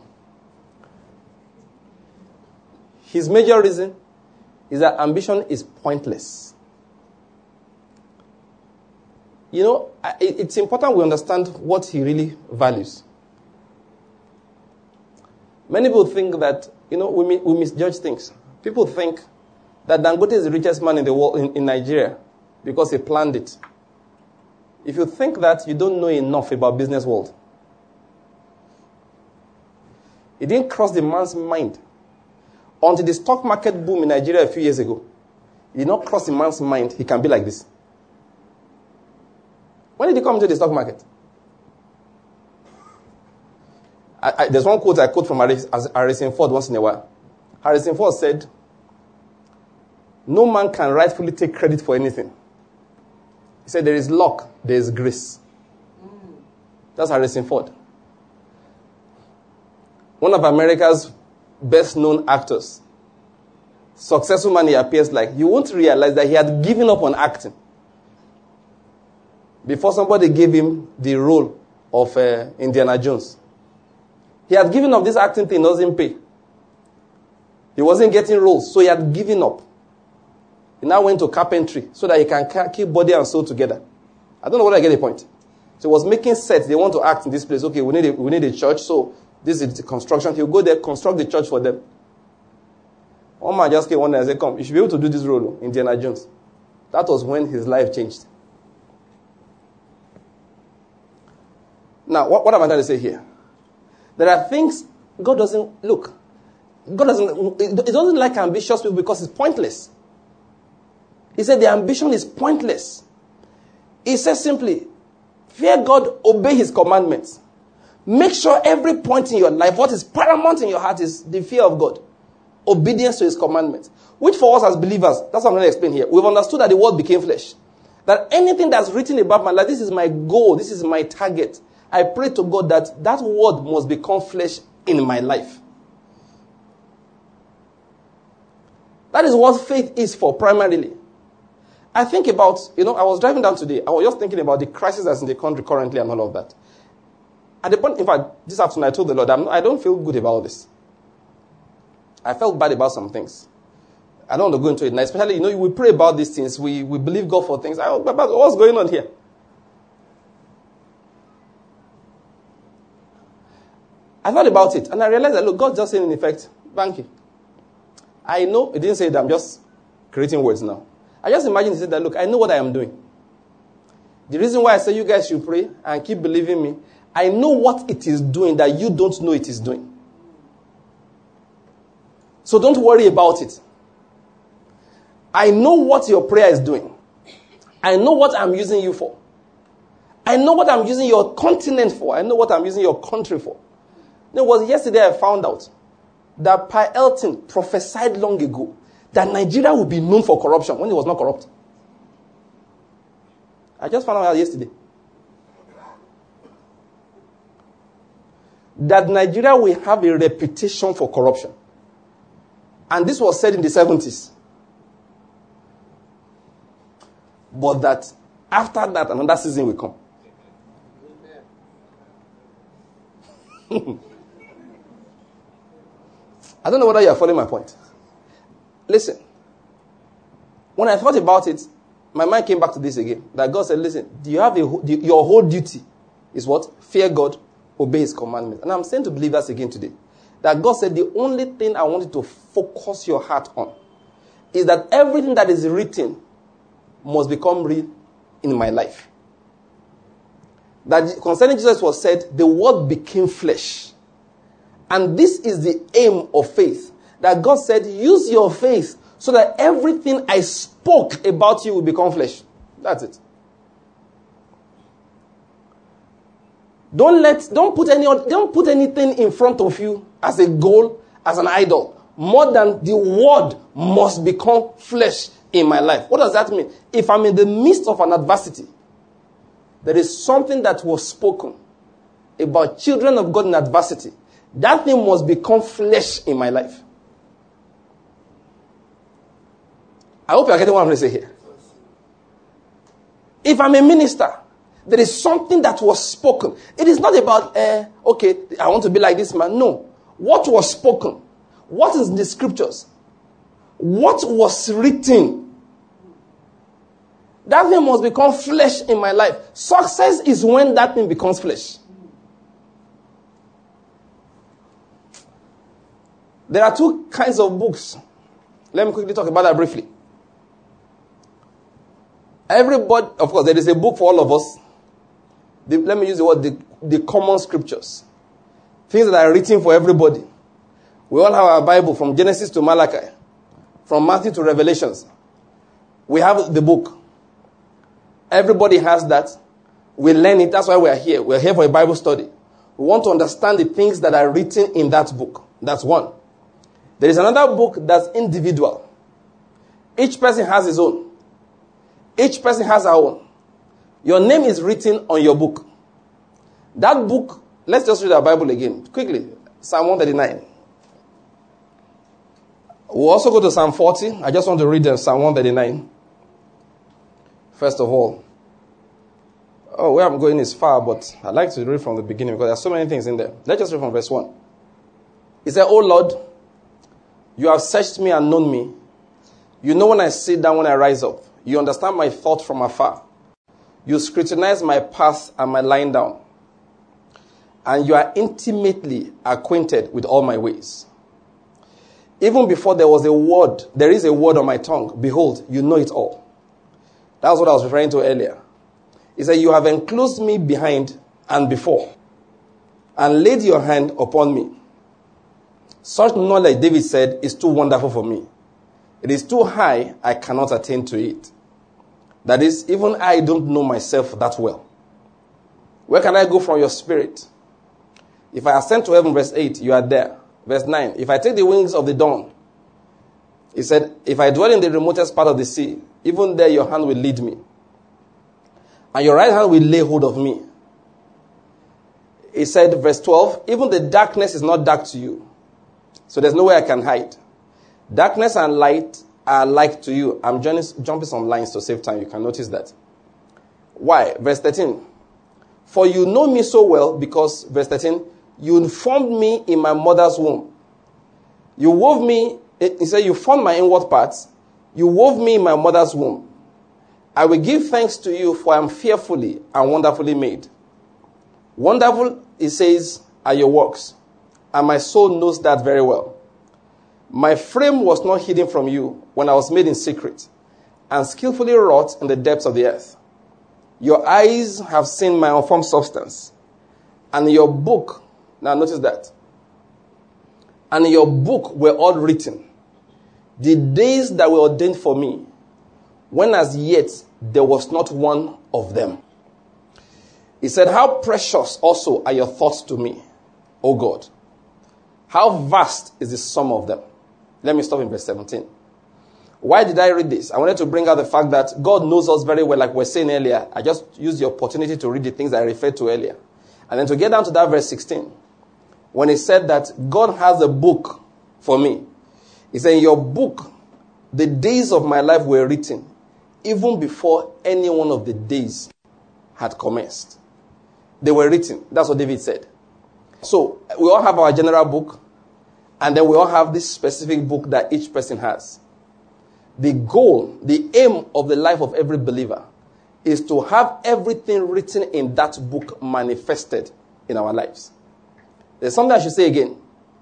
His major reason is that ambition is pointless. It's important we understand what he really values. Many people think that, we misjudge things. People think that Dangote is the richest man in the world, in Nigeria, because he planned it. If you think that, you don't know enough about business world. It didn't cross the man's mind until the stock market boom in Nigeria a few years ago. It did not cross the man's mind he can be like this. When did he come into the stock market? There's one quote I quote from Harrison Ford once in a while. Harrison Ford said, no man can rightfully take credit for anything. He said, there is luck, there is grace. That's Harrison Ford. One of America's best-known actors. Successful man he appears like. You won't realize that he had given up on acting before somebody gave him the role of Indiana Jones. He had given up this acting thing, doesn't pay. He wasn't getting roles, so he had given up. He now went to carpentry so that he can keep body and soul together. I don't know whether I get the point. So he was making sets. They want to act in this place. Okay, we need a church, so this is the construction. He'll go there, construct the church for them. One man just came one day and said, come, you should be able to do this role, Indiana Jones. That was when his life changed. Now, what am I trying to say here? There are things God doesn't look. God doesn't like ambitious people because it's pointless. He said the ambition is pointless. He says simply, fear God, obey his commandments. Make sure every point in your life, what is paramount in your heart is the fear of God. Obedience to his commandments. Which for us as believers, that's what I'm going to explain here. We've understood that the word became flesh. That anything that's written about my life, this is my goal, this is my target. I pray to God that that word must become flesh in my life. That is what faith is for primarily. I think about, I was driving down today. I was just thinking about the crisis that's in the country currently and all of that. At the point, in fact, this afternoon I told the Lord, I don't feel good about this. I felt bad about some things. I don't want to go into it now. Especially, we pray about these things. We believe God for things. But what's going on here? I thought about it, and I realized that, look, God just said in effect, Banky. I know, it didn't say that, I'm just creating words now. I just imagine he said that, look, I know what I am doing. The reason why I say you guys should pray and keep believing me, I know what it is doing that you don't know it is doing. So don't worry about it. I know what your prayer is doing. I know what I'm using you for. I know what I'm using your continent for. I know what I'm using your country for. It was yesterday I found out that Pi Elton prophesied long ago that Nigeria would be known for corruption when it was not corrupt. I just found out yesterday. That Nigeria will have a reputation for corruption. And this was said in the 70s. But that after that, another season will come. I don't know whether you are following my point. Listen. When I thought about it, my mind came back to this again. That God said, listen, your whole duty is what? Fear God, obey his commandments. And I'm saying to believers again today, that God said the only thing I want you to focus your heart on is that everything that is written must become real in my life. That concerning Jesus was said, the word became flesh. And this is the aim of faith. That God said, use your faith so that everything I spoke about you will become flesh. That's it. Don't put anything in front of you as a goal, as an idol. More than the word must become flesh in my life. What does that mean? If I'm in the midst of an adversity, there is something that was spoken about children of God in adversity. That thing must become flesh in my life. I hope you are getting what I'm going to say here. If I'm a minister, there is something that was spoken. It is not about, okay, I want to be like this man. No. What was spoken? What is in the scriptures? What was written? That thing must become flesh in my life. Success is when that thing becomes flesh. There are two kinds of books. Let me quickly talk about that briefly. Everybody, of course, there is a book for all of us. Let me use the word, the common scriptures. Things that are written for everybody. We all have our Bible from Genesis to Malachi. From Matthew to Revelations. We have the book. Everybody has that. We learn it. That's why we are here. We are here for a Bible study. We want to understand the things that are written in that book. That's one. There is another book that's individual. Each person has his own. Each person has her own. Your name is written on your book. That book, let's just read our Bible again. Quickly. Psalm 139. We'll also go to Psalm 40. I just want to read Psalm 139. First of all. Oh, where I'm going is far, but I like to read from the beginning because there are so many things in there. Let's just read from verse 1. He said, "O Lord, you have searched me and known me. You know when I sit down, when I rise up. You understand my thought from afar. You scrutinize my path and my lying down. And you are intimately acquainted with all my ways. Even before there is a word on my tongue. Behold, you know it all." That's what I was referring to earlier. He said, "You have enclosed me behind and before, and laid your hand upon me. Such knowledge," David said, "is too wonderful for me. It is too high, I cannot attain to it. That is, even I don't know myself that well. Where can I go from your spirit? If I ascend to heaven," verse 8, "you are there." Verse 9, "If I take the wings of the dawn," he said, "if I dwell in the remotest part of the sea, even there your hand will lead me. And your right hand will lay hold of me." He said, verse 12, "Even the darkness is not dark to you. So there's no way I can hide. Darkness and light are alike to you." I'm jumping some lines to save time. You can notice that. Why? Verse 13, "For you know me so well because," verse 13, "you formed me in my mother's womb. You wove me," he said, "you formed my inward parts. You wove me in my mother's womb. I will give thanks to you, for I am fearfully and wonderfully made. Wonderful," he says, "are your works, and my soul knows that very well. My frame was not hidden from you when I was made in secret, and skillfully wrought in the depths of the earth. Your eyes have seen my unformed substance, and in your book," now notice that, "and in your book were all written, the days that were ordained for me, when as yet there was not one of them." He said, "How precious also are your thoughts to me, O God. How vast is the sum of them." Let me stop in verse 17. Why did I read this? I wanted to bring out the fact that God knows us very well, like we were saying earlier. I just used the opportunity to read the things I referred to earlier. And then to get down to that verse 16, when he said that God has a book for me. He said, "In your book, the days of my life were written, even before any one of the days had commenced." They were written. That's what David said. So we all have our general book, and then we all have this specific book that each person has. The goal, the aim of the life of every believer is to have everything written in that book manifested in our lives. There's something I should say again.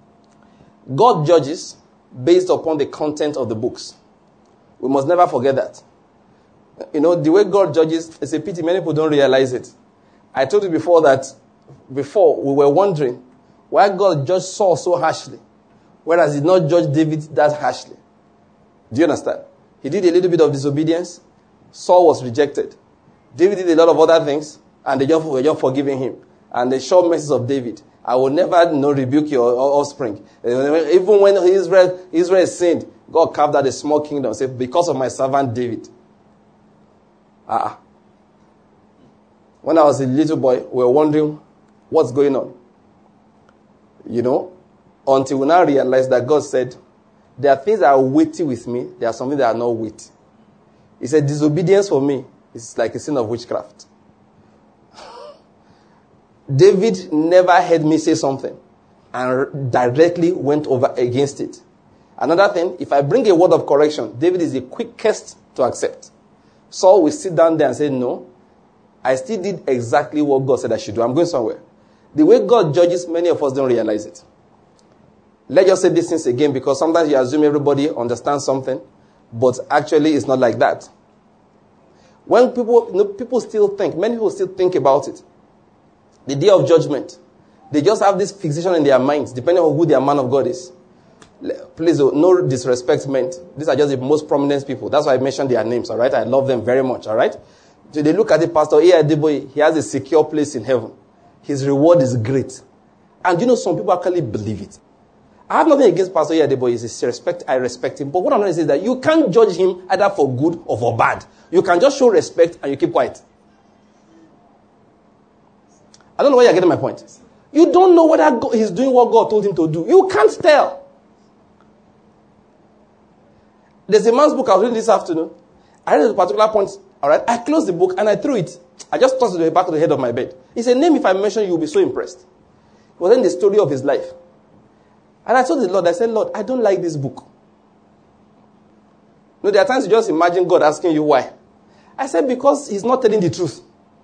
God judges based upon the content of the books. We must never forget that. You know, the way God judges, it's a pity many people don't realize it. I told you before that before we were wondering why God judged Saul so harshly, whereas he did not judge David that harshly. Do you understand? He did a little bit of disobedience. Saul was rejected. David did a lot of other things, and they were just forgiving him. And the short message of David, "I will never rebuke your offspring." Even when Israel sinned, God carved out a small kingdom and said, "Because of my servant David." When I was a little boy, we were wondering what's going on. You know, until we now realize that God said, there are things that are weighty with me, there are something that are not weighty. He said, disobedience for me is like a sin of witchcraft. David never heard me say something and directly went over against it. Another thing, if I bring a word of correction, David is the quickest to accept. Saul will sit down there and say, "No, I still did exactly what God said I should do. I'm going somewhere." The way God judges, many of us don't realize it. Let's just say these things again, because sometimes you assume everybody understands something, but actually it's not like that. When people still think, many people still think about it. The day of judgment, they just have this fixation in their minds, depending on who their man of God is. Please, no disrespect meant. These are just the most prominent people. That's why I mentioned their names, all right? I love them very much, all right? So they look at the pastor, he has a secure place in heaven. His reward is great. And you know, some people actually believe it. I have nothing against Pastor Adeboye. I respect him. But what I'm trying to say is that you can't judge him either for good or for bad. You can just show respect and you keep quiet. I don't know why you're getting my point. You don't know whether he's doing what God told him to do. You can't tell. There's a man's book I was reading this afternoon. I read a particular point All right. I closed the book and I threw it. I just tossed it to the back of the head of my bed. It's a name, if I mention, you'll be so impressed. It was in the story of his life. And I told the Lord, I said, Lord, I don't like this book. No, there are times you just imagine God asking you why. I said, because he's not telling the truth.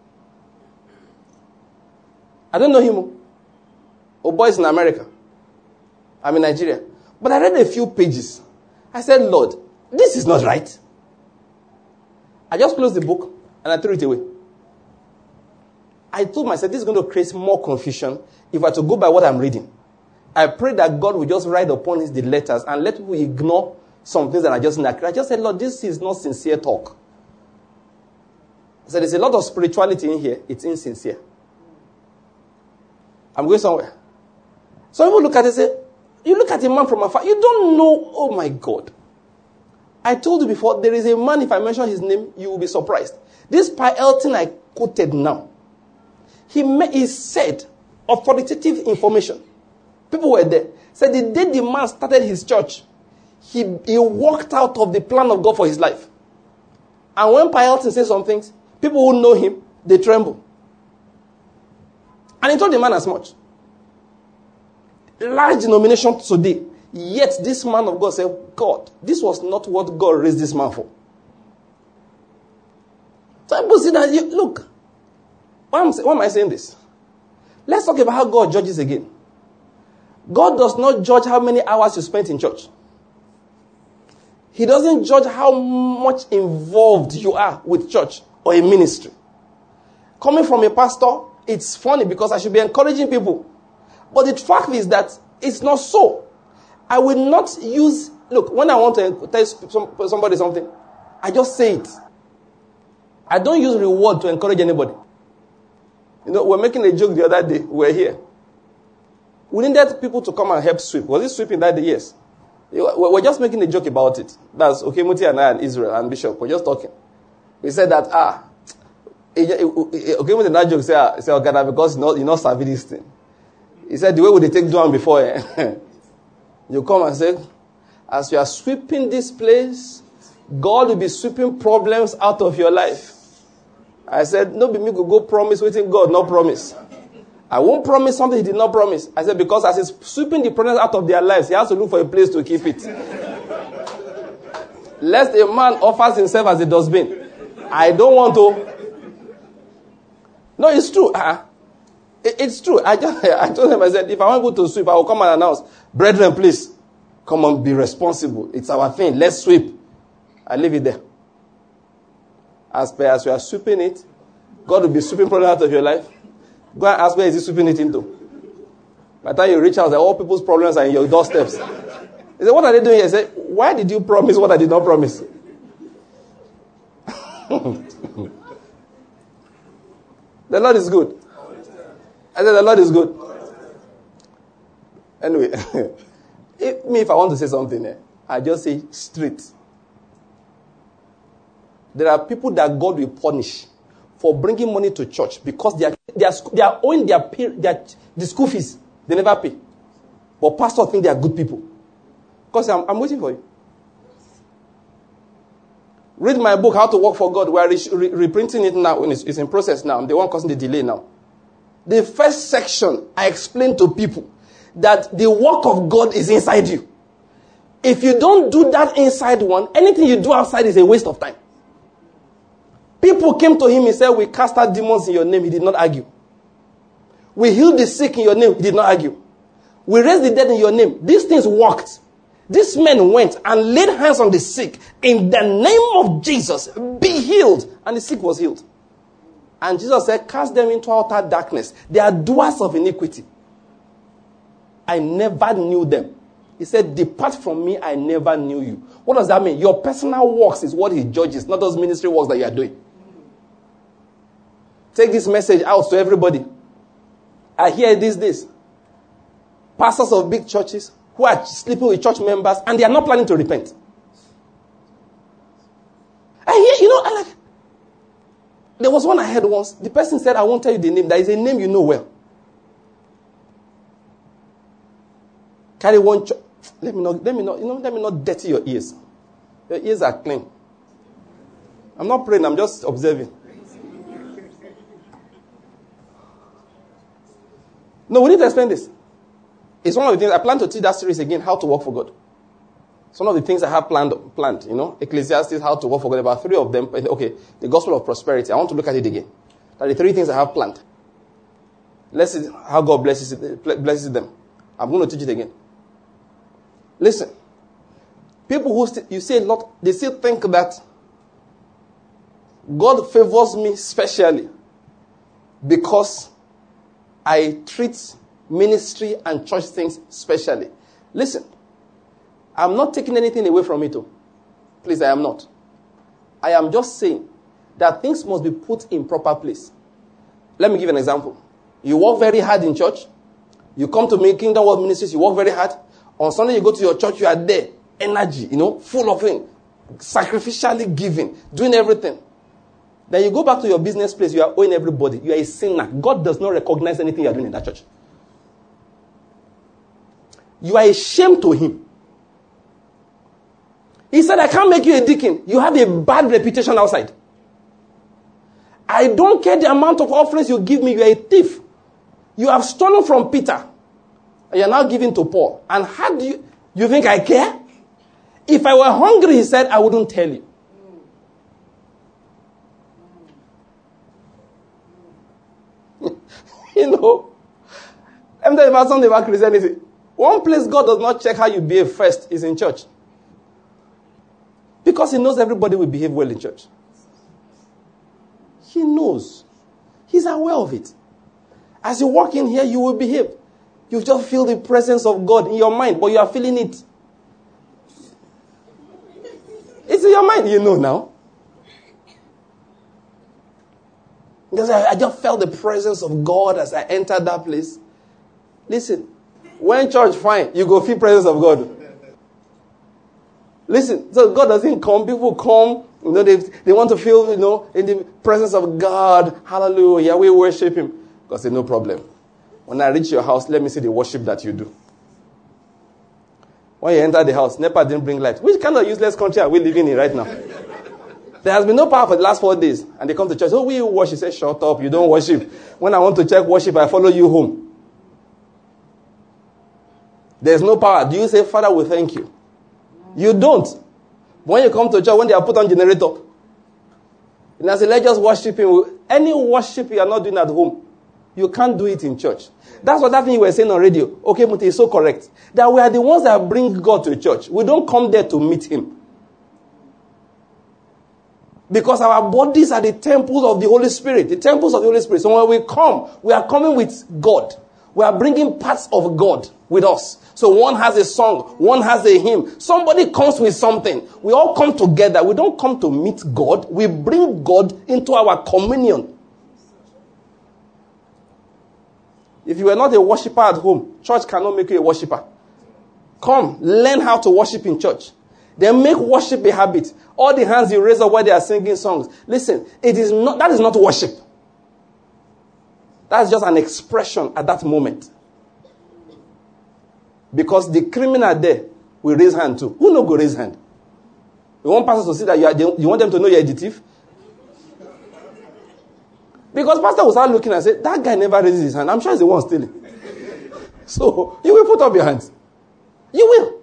I don't know him. Oh, boys in America. I'm in Nigeria. But I read a few pages. I said, Lord, this is not right. I just closed the book and I threw it away. I told myself, this is going to create more confusion if I to go by what I'm reading. I pray that God will just write upon the letters and let people ignore some things that are just inaccurate. I just said, Lord, this is not sincere talk. I said, there's a lot of spirituality in here. It's insincere. I'm going somewhere. So people look at it and say, you look at a man from afar, you don't know, oh my God. I told you before, there is a man, if I mention his name, you will be surprised. This Pi Elton I quoted now, he said authoritative information. People were there. Said the day the man started his church, he walked out of the plan of God for his life. And when Pi Elton says some things, people who know him, they tremble. And he told the man as much. Large denomination today. Yet this man of God said, God, this was not what God raised this man for. So people see that, look, why am I saying this? Let's talk about how God judges again. God does not judge how many hours you spent in church. He doesn't judge how much involved you are with church or a ministry. Coming from a pastor, it's funny because I should be encouraging people. But the fact is that it's not so. I will not use, look, when I want to tell somebody something, I just say it. I don't use reward to encourage anybody. You know, we're making a joke the other day. We're here. We needed people to come and help sweep. Was it sweeping that day? Yes. We're just making a joke about it. That's okay, Muti and I and Israel and Bishop. We're just talking. We said that, okay, Muti and that joke, say, okay, because you're not serving this thing. He said, the way would they take down before? You come and say, as you are sweeping this place, God will be sweeping problems out of your life. I said, no, be me could go promise waiting God, no promise. I won't promise something he did not promise. I said, because as he's sweeping the problems out of their lives, he has to look for a place to keep it. Lest a man offers himself as a dustbin. I don't want to. No, it's true. It's true. I told him, I said, if I want to sweep, I will come and announce, brethren, please, come and be responsible. It's our thing. Let's sweep. I leave it there. As we are sweeping it, God will be sweeping problems out of your life. Go and ask where is he sweeping it into. By the time you reach out, all people's problems are in your doorsteps. He said, what are they doing here? I said, why did you promise what I did not promise? The Lord is good. I said, the Lord is good. Anyway, if I want to say something, I just say straight. There are people that God will punish for bringing money to church because they are owing the school fees. They never pay. But pastors think they are good people. Because I'm waiting for you. Read my book, How to Work for God. We are reprinting it now. It's in process now. I'm the one causing the delay now. The first section, I explain to people that the work of God is inside you. If you don't do that inside one, anything you do outside is a waste of time. People came to him and said, we cast out demons in your name. He did not argue. We healed the sick in your name. He did not argue. We raised the dead in your name. These things worked. These men went and laid hands on the sick. In the name of Jesus, be healed. And the sick was healed. And Jesus said, cast them into outer darkness. They are doers of iniquity. I never knew them. He said, depart from me, I never knew you. What does that mean? Your personal works is what he judges, not those ministry works that you are doing. Take this message out to everybody. I hear these days. Pastors of big churches who are sleeping with church members and they are not planning to repent. I hear, there was one I heard once. The person said, I won't tell you the name. There is a name you know well. Carry one church. Let me not dirty your ears. Your ears are clean. I'm not praying, I'm just observing. No, we need to explain this. It's one of the things, I plan to teach that series again, how to work for God. It's one of the things I have planned, Ecclesiastes, how to work for God, about 3 of them. Okay, the gospel of prosperity, I want to look at it again. That are the 3 things I have planned. Let's see how God blesses them. I'm going to teach it again. Listen. People who you say a lot, they still think that God favors me specially because I treat ministry and church things specially. Listen, I'm not taking anything away from it. Please, I am not. I am just saying that things must be put in proper place. Let me give an example. You work very hard in church. You come to Kingdom World Ministries, you work very hard. On Sunday, you go to your church, you are there. Energy, full of it. Sacrificially giving, doing everything. Then you go back to your business place, you are owing everybody. You are a sinner. God does not recognize anything you are doing in that church. You are a shame to him. He said, I can't make you a deacon. You have a bad reputation outside. I don't care the amount of offerings you give me. You are a thief. You have stolen from Peter. And you are now giving to Paul. And how do you think I care? If I were hungry, he said, I wouldn't tell you. Let me tell you about something about Christianity. One place God does not check how you behave first is in church. Because he knows everybody will behave well in church. He knows. He's aware of it. As you walk in here, you will behave. You just feel the presence of God in your mind, but you are feeling it. It's in your mind, you know now. Because I just felt the presence of God as I entered that place. Listen, when church fine, you go feel presence of God. Listen, so God doesn't come. People come, they want to feel, in the presence of God. Hallelujah, we worship him. God said, no problem. When I reach your house, let me see the worship that you do. When you enter the house, NEPA didn't bring light. Which kind of useless country are we living in right now? There has been no power for the last 4 days. And they come to church. Oh, we worship. Say, shut up. You don't worship. When I want to check worship, I follow you home. There's no power. Do you say, Father, we thank you? You don't. When you come to church, when they are put on generator, and I say, let's just worship him. Any worship you are not doing at home, you can't do it in church. That's what that thing you were saying on radio. Okay, Muti is so correct. That we are the ones that bring God to church. We don't come there to meet him. Because our bodies are the temples of the Holy Spirit. The temples of the Holy Spirit. So when we come, we are coming with God. We are bringing parts of God with us. So one has a song. One has a hymn. Somebody comes with something. We all come together. We don't come to meet God. We bring God into our communion. If you are not a worshiper at home, church cannot make you a worshiper. Come, learn how to worship in church. Then make worship a habit. All the hands you raise up while they are singing songs. Listen, that is not worship. That's just an expression at that moment. Because the criminal there will raise hand too. Who no go raise hand? You want pastors to see that you want them to know you're a thief? Because pastor will start looking and say, that guy never raises his hand. I'm sure he's the one stealing. So you will put up your hands. You will.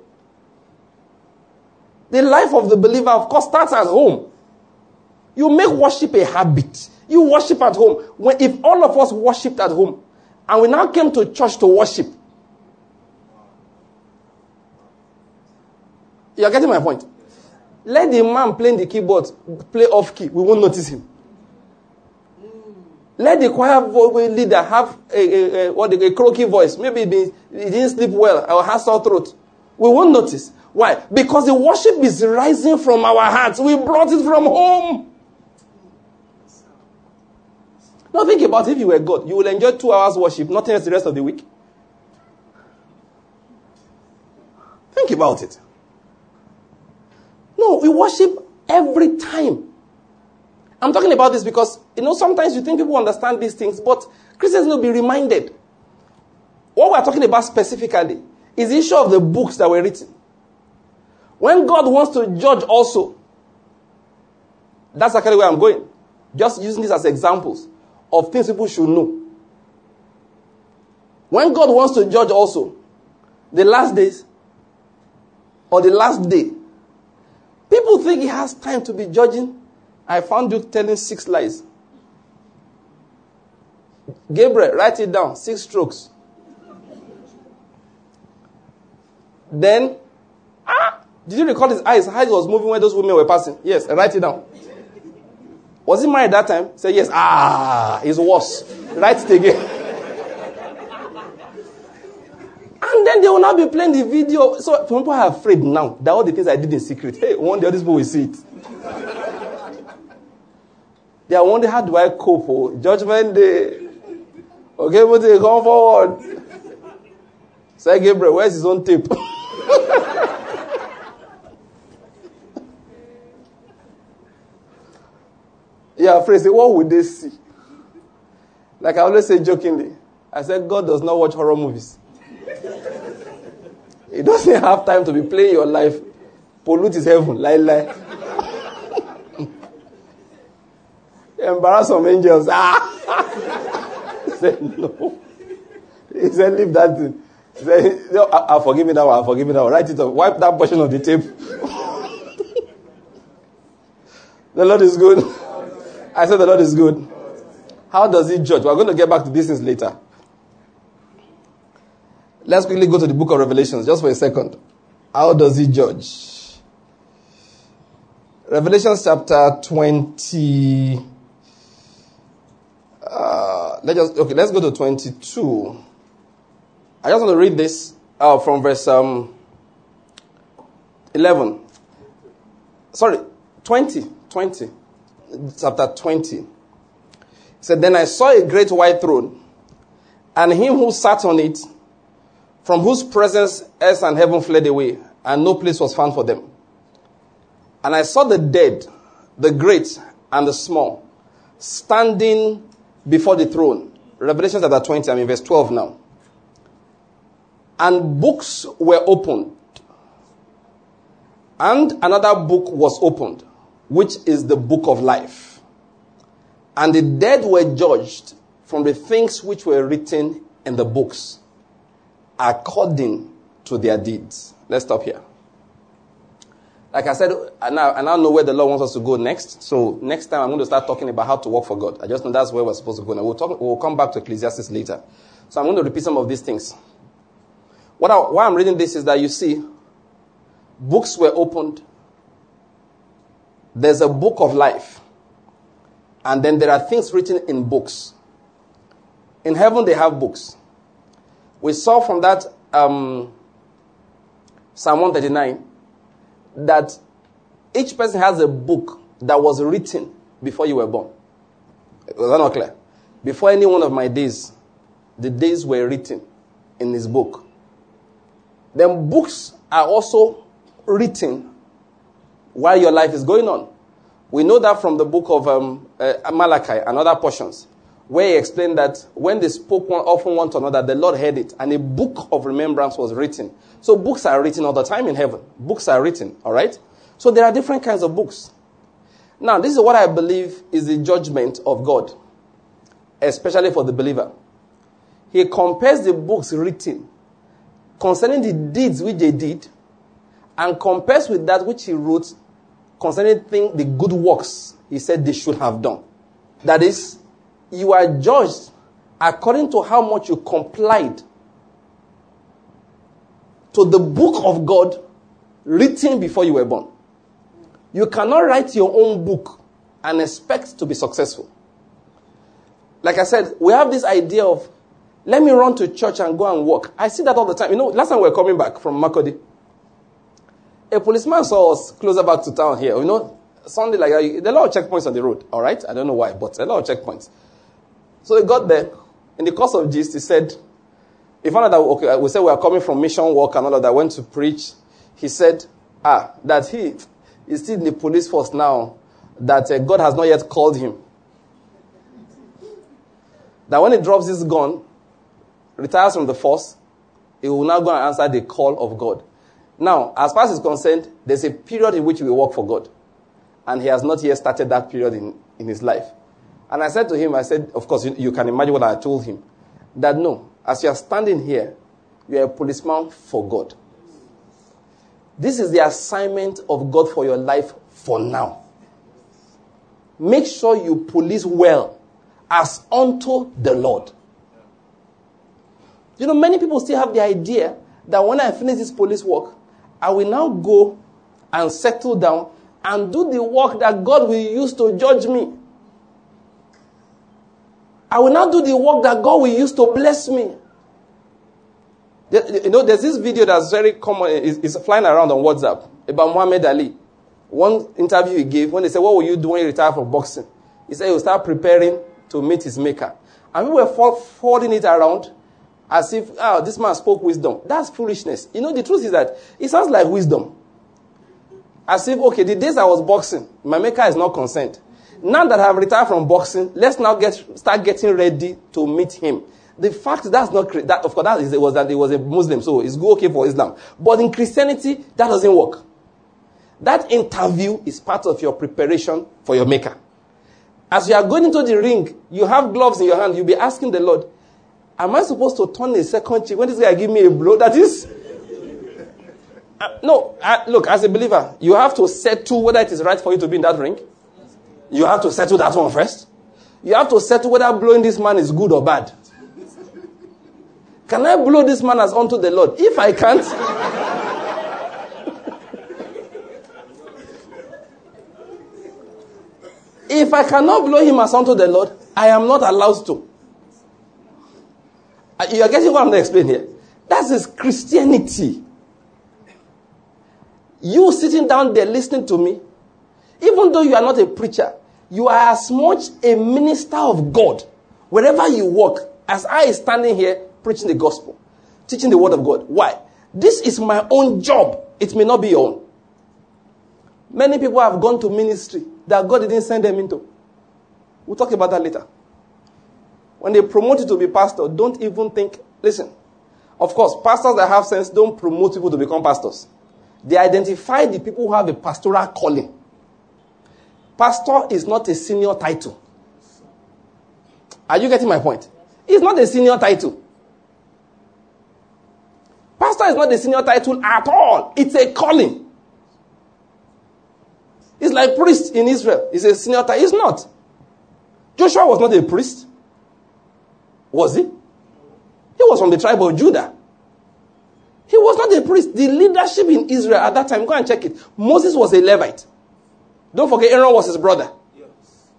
The life of the believer, of course, starts at home. You make worship a habit. You worship at home. If all of us worshipped at home, and we now came to church to worship, you are getting my point? Let the man playing the keyboard play off key. We won't notice him. Let the choir leader have a croaky voice. Maybe he didn't sleep well or has sore throat. We won't notice. Why? Because the worship is rising from our hearts. We brought it from home. Now think about it. If you were God, you will enjoy 2 hours worship, nothing else the rest of the week. Think about it. No, we worship every time. I'm talking about this because, sometimes you think people understand these things, but Christians will be reminded. What we're talking about specifically is the issue of the books that were written. When God wants to judge also, That's actually where I'm going. Just using this as examples of things people should know. When God wants to judge also, the last days, or the last day, people think he has time to be judging. I found you telling 6 lies. Gabriel, write it down. 6 strokes. Then, did you recall his eyes? How he was moving when those women were passing? Yes, write it down. Was he married that time? Say yes. It's worse. Write it again. And then they will not be playing the video. So people are afraid now that all the things I did in secret, hey, one day all these people will see it. They are wondering, how do I cope? Oh, Judgment Day. Okay, but they come forward. Say, Gabriel, where's his own tape? Yeah, afraid. Say, what would they see? Like I always say jokingly, I said, God does not watch horror movies. He doesn't have time to be playing your life. Pollute his heaven. Lie. Embarrass some angels. He said, no. He said, leave that thing. He said, no, I'll forgive me that one. I'll forgive me that one. Write it up. Wipe that portion of the tape. The Lord is good. I said the Lord is good. How does he judge? We're going to get back to these things later. Let's quickly go to the book of Revelations just for a second. How does he judge? Revelation chapter 20. Let's go to 22. I just want to read this from verse 11. Sorry, 20. Chapter 20. It said, then I saw a great white throne, and him who sat on it, from whose presence earth and heaven fled away, and no place was found for them. And I saw the dead, the great and the small, standing before the throne. Revelation chapter 20, I'm in verse 12 now. And books were opened. And another book was opened, which is the book of life. And the dead were judged from the things which were written in the books, according to their deeds. Let's stop here. Like I said, I now know where the Lord wants us to go next. So next time I'm going to start talking about how to work for God. I just know that's where we're supposed to go. Now we'll come back to Ecclesiastes later. So I'm going to repeat some of these things. Why I'm reading this is that you see, books were opened. There's a book of life. And then there are things written in books. In heaven they have books. We saw from that Psalm 139 that each person has a book that was written before you were born. Was that not clear? Before any one of my days, the days were written in his book. Then books are also written while your life is going on. We know that from the book of Malachi and other portions, where he explained that when they spoke often one to another, the Lord heard it, and a book of remembrance was written. So books are written all the time in heaven. Books are written, all right? So there are different kinds of books. Now, this is what I believe is the judgment of God, especially for the believer. He compares the books written concerning the deeds which they did, and compares with that which he wrote concerning the good works he said they should have done. That is, you are judged according to how much you complied to the book of God written before you were born. You cannot write your own book and expect to be successful. Like I said, we have this idea of, let me run to church and go and work. I see that all the time. You know, last time we were coming back from Makodi, a policeman saw us closer back to town here. You know, Sunday like that, there are a lot of checkpoints on the road. All right? I don't know why, but there are a lot of checkpoints. So he got there. In the course of gist, he said, he found out that, okay, we said we are coming from mission work and all of that, went to preach. He said, that he is still in the police force now, that God has not yet called him. That when he drops his gun, retires from the force, he will now go and answer the call of God. Now, as far as he's concerned, there's a period in which we work for God. And he has not yet started that period in his life. And I said to him, of course, you can imagine what I told him. That no, as you are standing here, you are a policeman for God. This is the assignment of God for your life for now. Make sure you police well as unto the Lord. You know, many people still have the idea that when I finish this police work, I will now go and settle down and do the work that God will use to judge me. I will now do the work that God will use to bless me. You know, there's this video that's very common. It's flying around on WhatsApp about Muhammad Ali. One interview he gave, when they said, what will you do when you retire from boxing? He said he'll start preparing to meet his maker. And we were forwarding it around as if, this man spoke wisdom. That's foolishness. You know, the truth is that it sounds like wisdom. As if, okay, the days I was boxing, my maker is not concerned. Now that I've retired from boxing, let's now start getting ready to meet him. The fact that's not that, of course, it was a Muslim, so it's okay for Islam. But in Christianity, that doesn't work. That interview is part of your preparation for your maker. As you are going into the ring, you have gloves in your hand. You'll be asking the Lord, am I supposed to turn a second cheek when this guy give me a blow? That is... look, as a believer, you have to settle whether it is right for you to be in that ring. You have to settle that one first. You have to settle whether blowing this man is good or bad. Can I blow this man as unto the Lord? If I can't... if I cannot blow him as unto the Lord, I am not allowed to. You are getting what I'm going to explain here? That is Christianity. You sitting down there listening to me, even though you are not a preacher, you are as much a minister of God wherever you walk as I is standing here preaching the gospel, teaching the word of God. Why? This is my own job. It may not be your own. Many people have gone to ministry that God didn't send them into. We'll talk about that later. When they promote you to be pastor, don't even think, listen, of course, pastors that have sense don't promote people to become pastors. They identify the people who have a pastoral calling. Pastor is not a senior title. Are you getting my point? It's not a senior title. Pastor is not a senior title at all. It's a calling. It's like priest in Israel. It's a senior title. It's not. Joshua was not a priest. Was he? He was from the tribe of Judah. He was not a priest. The leadership in Israel at that time, go and check it. Moses was a Levite. Don't forget, Aaron was his brother. Yes.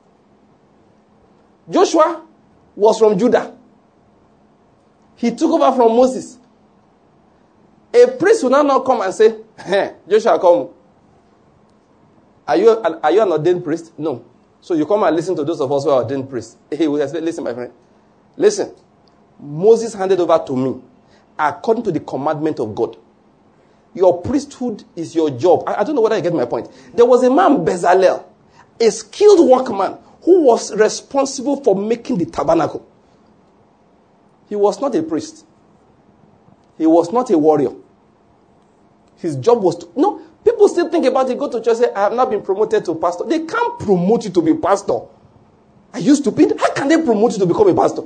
Joshua was from Judah. He took over from Moses. A priest will now come and say, hey, Joshua, come. Are you an ordained priest? No. So you come and listen to those of us who are ordained priests. He will say, listen, my friend. Listen. Moses handed over to me according to the commandment of God. Your priesthood is your job. I don't know whether you get my point. There was a man, Bezalel, a skilled workman who was responsible for making the tabernacle. He was not a priest. He was not a warrior. His job was to... No, people still think about it, go to church, say, I have not been promoted to pastor. They can't promote you to be pastor. Are you stupid? How can they promote you to become a pastor?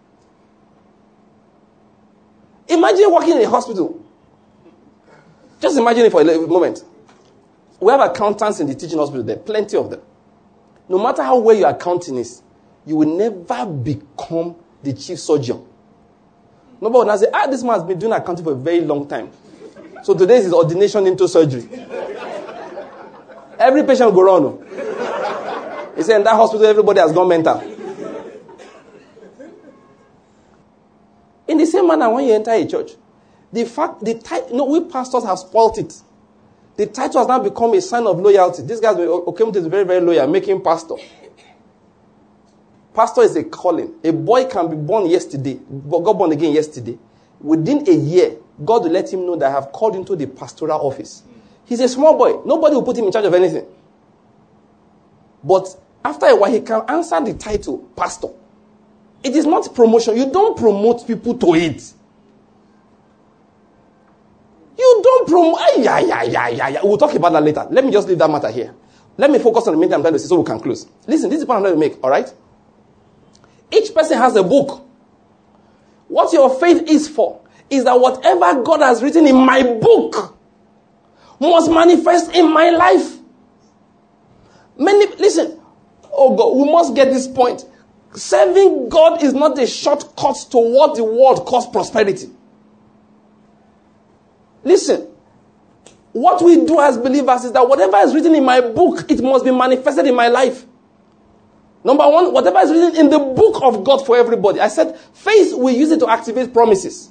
Imagine working in a hospital. Just imagine it for a moment. We have accountants in the teaching hospital there, plenty of them. No matter how well your accounting is, you will never become the chief surgeon. Nobody will now say, this man has been doing accounting for a very long time. So today is his ordination into surgery. Every patient will go around. He said, in that hospital, everybody has gone mental. In the same manner, when you enter a church, we pastors have spoilt it. The title has now become a sign of loyalty. This guy is very, very loyal, making pastor. Pastor is a calling. A boy can be born yesterday, got born again yesterday. Within a year, God will let him know that I have called him to the pastoral office. He's a small boy. Nobody will put him in charge of anything. But after a while, he can answer the title, pastor. It is not promotion. You don't promote people to it. You don't promote... We'll talk about that later. Let me just leave that matter here. Let me focus on the main thing I'm trying to say so we can close. Listen, this is the point I'm trying to make, all right? Each person has a book. What your faith is for is that whatever God has written in my book must manifest in my life. Listen, oh God, we must get this point. Serving God is not a shortcut to what the world calls prosperity. Listen, what we do as believers is that whatever is written in my book, it must be manifested in my life. Number one, whatever is written in the book of God for everybody. I said, faith, we use it to activate promises.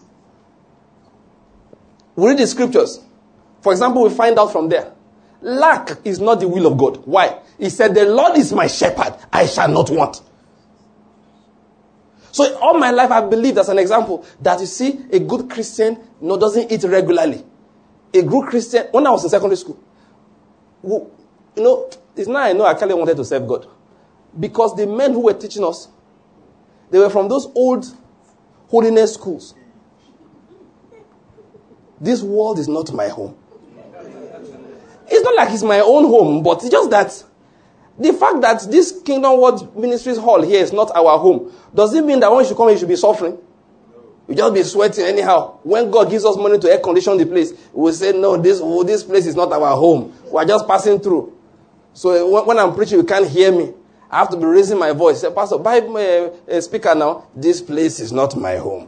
We read the scriptures. For example, we find out from there. Lack is not the will of God. Why? He said, the Lord is my shepherd. I shall not want. So all my life, I believed, as an example, that you see, a good Christian doesn't eat regularly. A good Christian, when I was in secondary school, it's now I know I clearly wanted to serve God. Because the men who were teaching us, they were from those old holiness schools. This world is not my home. It's not like it's my own home, but it's just that the fact that this Kingdom World Ministries Hall here is not our home, does it mean that when you should come here, you should be suffering? You just be sweating anyhow. When God gives us money to air condition the place, we will say, no, this place is not our home. We are just passing through. So when I'm preaching, you can't hear me. I have to be raising my voice. Say, Pastor, buy a speaker now. This place is not my home.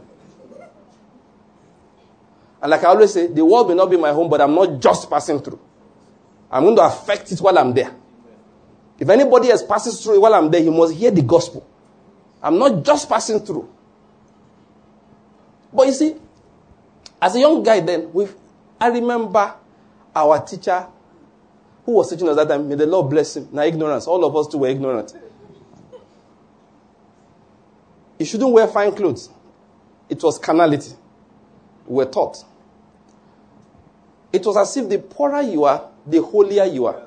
And like I always say, the world may not be my home, but I'm not just passing through. I'm going to affect it while I'm there. If anybody else passes through it while I'm there, he must hear the gospel. I'm not just passing through. But you see, as a young guy then, I remember our teacher who was teaching us that time. May the Lord bless him. Now ignorance. All of us too were ignorant. You shouldn't wear fine clothes. It was carnality. We were taught. It was as if the poorer you are, the holier you are.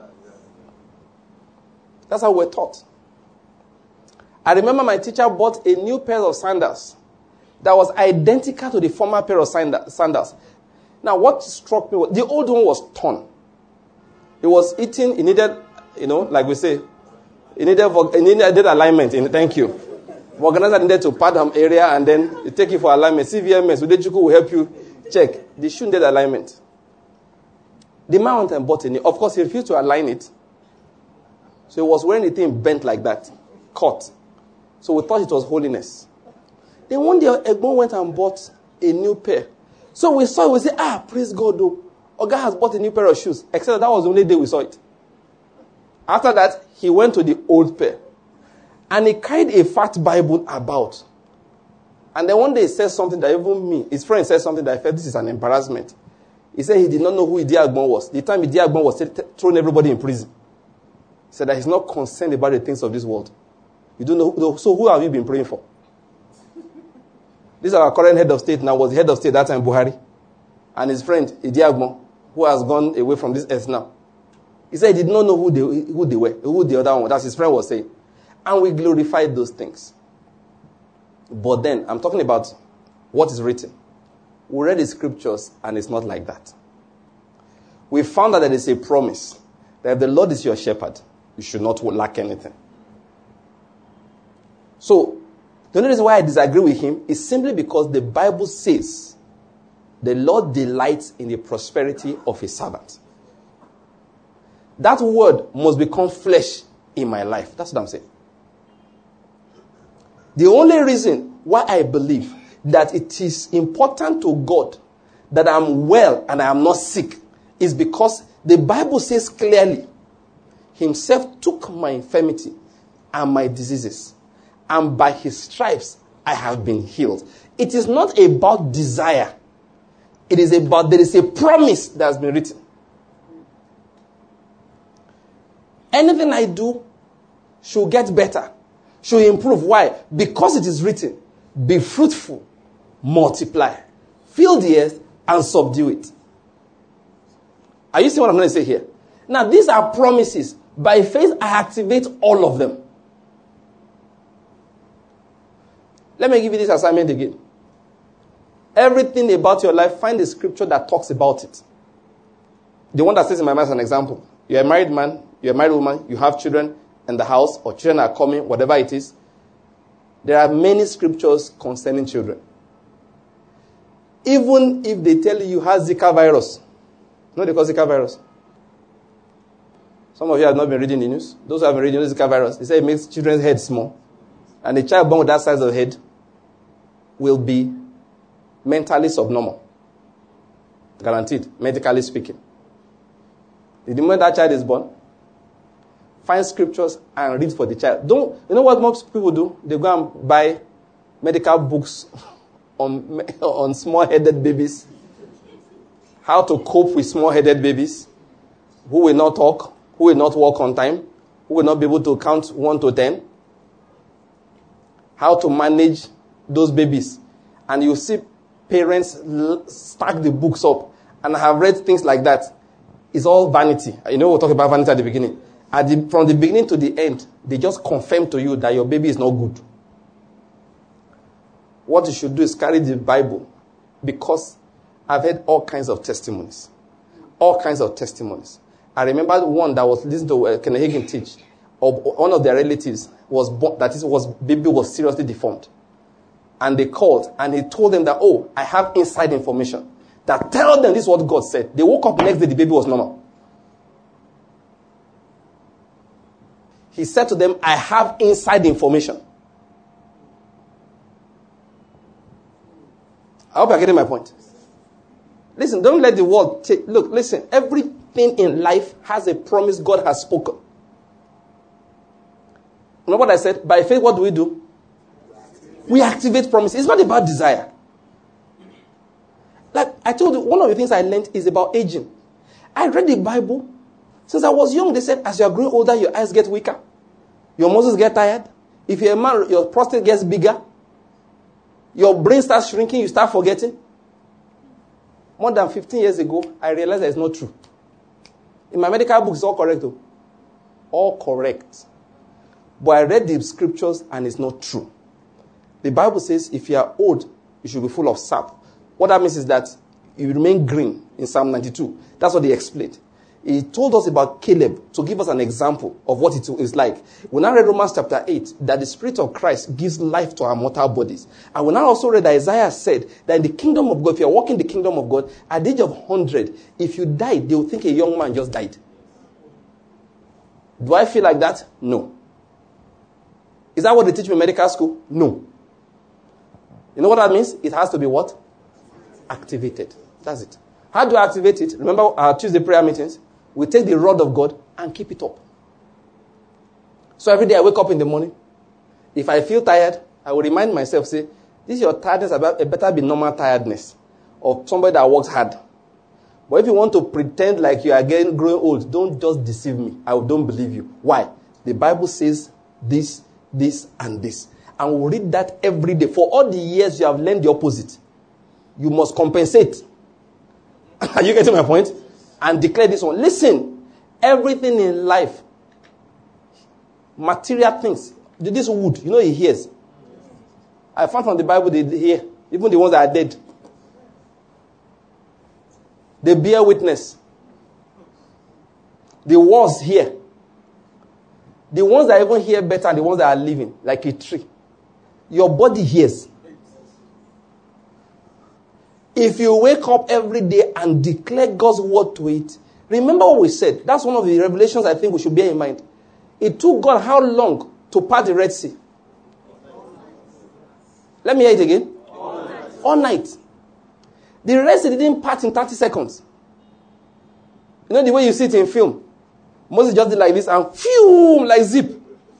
That's how we were taught. I remember my teacher bought a new pair of sandals that was identical to the former pair of sandals. Now, what struck me was the old one was torn. It was eating. It needed, like we say, it needed alignment. Thank you. The organizer needed to pad some area and then you take it for alignment. CVMS, Udechuku will help you check. The shoe needed alignment. The man went and bought a new. Of course, he refused to align it. So he was wearing the thing bent like that, cut. So we thought it was holiness. Then one day, Egbon went and bought a new pair. So we saw it, we said, praise God, though. Oga has bought a new pair of shoes. Except that was the only day we saw it. After that, he went to the old pair. And he carried a fat Bible about. And then one day he said something that even me, his friend said something that I felt this is an embarrassment. He said he did not know who Idi Agbon was. The time Idi Agbon was throwing everybody in prison. He said that he's not concerned about the things of this world. You don't know. So who have you been praying for? This is our current head of state now, was the head of state that time, Buhari. And his friend, Idi Agbon, who has gone away from this earth now. He said he did not know who they were, who the other one was. That's his friend was saying. And we glorified those things. But then, I'm talking about what is written. We read the scriptures and it's not like that. We found that there is a promise that if the Lord is your shepherd, you should not lack anything. So, the only reason why I disagree with him is simply because the Bible says the Lord delights in the prosperity of his servant. That word must become flesh in my life. That's what I'm saying. The only reason why I believe that it is important to God that I'm well and I am not sick is because the Bible says clearly, himself took my infirmity and my diseases, and by his stripes I have been healed. It is not about desire. It is about, there is a promise that has been written. Anything I do should get better, should improve. Why? Because it is written, be fruitful, multiply, fill the earth and subdue it. Are you seeing what I'm going to say here? Now, these are promises. By faith, I activate all of them. Let me give you this assignment again. Everything about your life, find a scripture that talks about it. The one that says in my mind as an example. You're a married man, you're a married woman, you have children in the house, or children are coming, whatever it is, there are many scriptures concerning children. Even if they tell you have Zika virus. You know they call Zika virus? Some of you have not been reading the news. Those who have been reading Zika virus, they say it makes children's head small. And a child born with that size of head will be mentally subnormal. Guaranteed, medically speaking. The moment that child is born, find scriptures and read for the child. You know what most people do? They go and buy medical books on small-headed babies. How to cope with small-headed babies who will not talk, who will not walk on time, who will not be able to count 1 to 10. How to manage those babies. And you see parents stack the books up. And I have read things like that. It's all vanity. You know, we'll talk about vanity at the beginning. From the beginning to the end, they just confirm to you that your baby is not good. What you should do is carry the Bible, because I've heard all kinds of testimonies. All kinds of testimonies. I remember one that was listening to Kenneth Hagin teach. Of one of their relatives baby was seriously deformed. And they called and he told them that, oh, I have inside information that tell them this is what God said. They woke up the next day, the baby was normal. He said to them, I have inside information. I hope you're getting my point. Listen, don't let the world take... Look, listen, everything in life has a promise God has spoken. You know what I said? By faith, what do? We activate promises. It's not about desire. Like I told you, one of the things I learned is about aging. I read the Bible. Since I was young, they said, as you are growing older, your eyes get weaker. Your muscles get tired. If you're a man, your prostate gets bigger. Your brain starts shrinking, you start forgetting. More than 15 years ago, I realized that it's not true. In my medical books, it's all correct though. All correct. But I read the scriptures and it's not true. The Bible says if you are old, you should be full of sap. What that means is that you remain green in Psalm 92. That's what they explained. He told us about Caleb to give us an example of what it is like. We now read Romans chapter 8, that the Spirit of Christ gives life to our mortal bodies. And we now also read that Isaiah said that in the kingdom of God, if you're walking the kingdom of God, at the age of 100, if you died, they will think a young man just died. Do I feel like that? No. Is that what they teach me in medical school? No. You know what that means? It has to be what? Activated. That's it. How do I activate it? Remember our Tuesday prayer meetings? We take the rod of God and keep it up. So every day I wake up in the morning. If I feel tired, I will remind myself, say, this is your tiredness, it better be normal tiredness of somebody that works hard. But if you want to pretend like you are growing old, don't just deceive me. I don't believe you. Why? The Bible says this, this, and this. And we'll read that every day. For all the years you have learned the opposite. You must compensate. Are you getting my point? And declare this one. Listen, everything in life, material things, this wood, you know it hears. I found from the Bible they hear, even the ones that are dead. They bear witness. The walls hear. The ones that even hear better are the ones that are living, like a tree. Your body hears. If you wake up every day and declare God's word to it, remember what we said. That's one of the revelations I think we should bear in mind. It took God how long to part the Red Sea? Let me hear it again. All night. The Red Sea didn't part in 30 seconds. You know the way you see it in film? Moses just did like this and phew, like zip.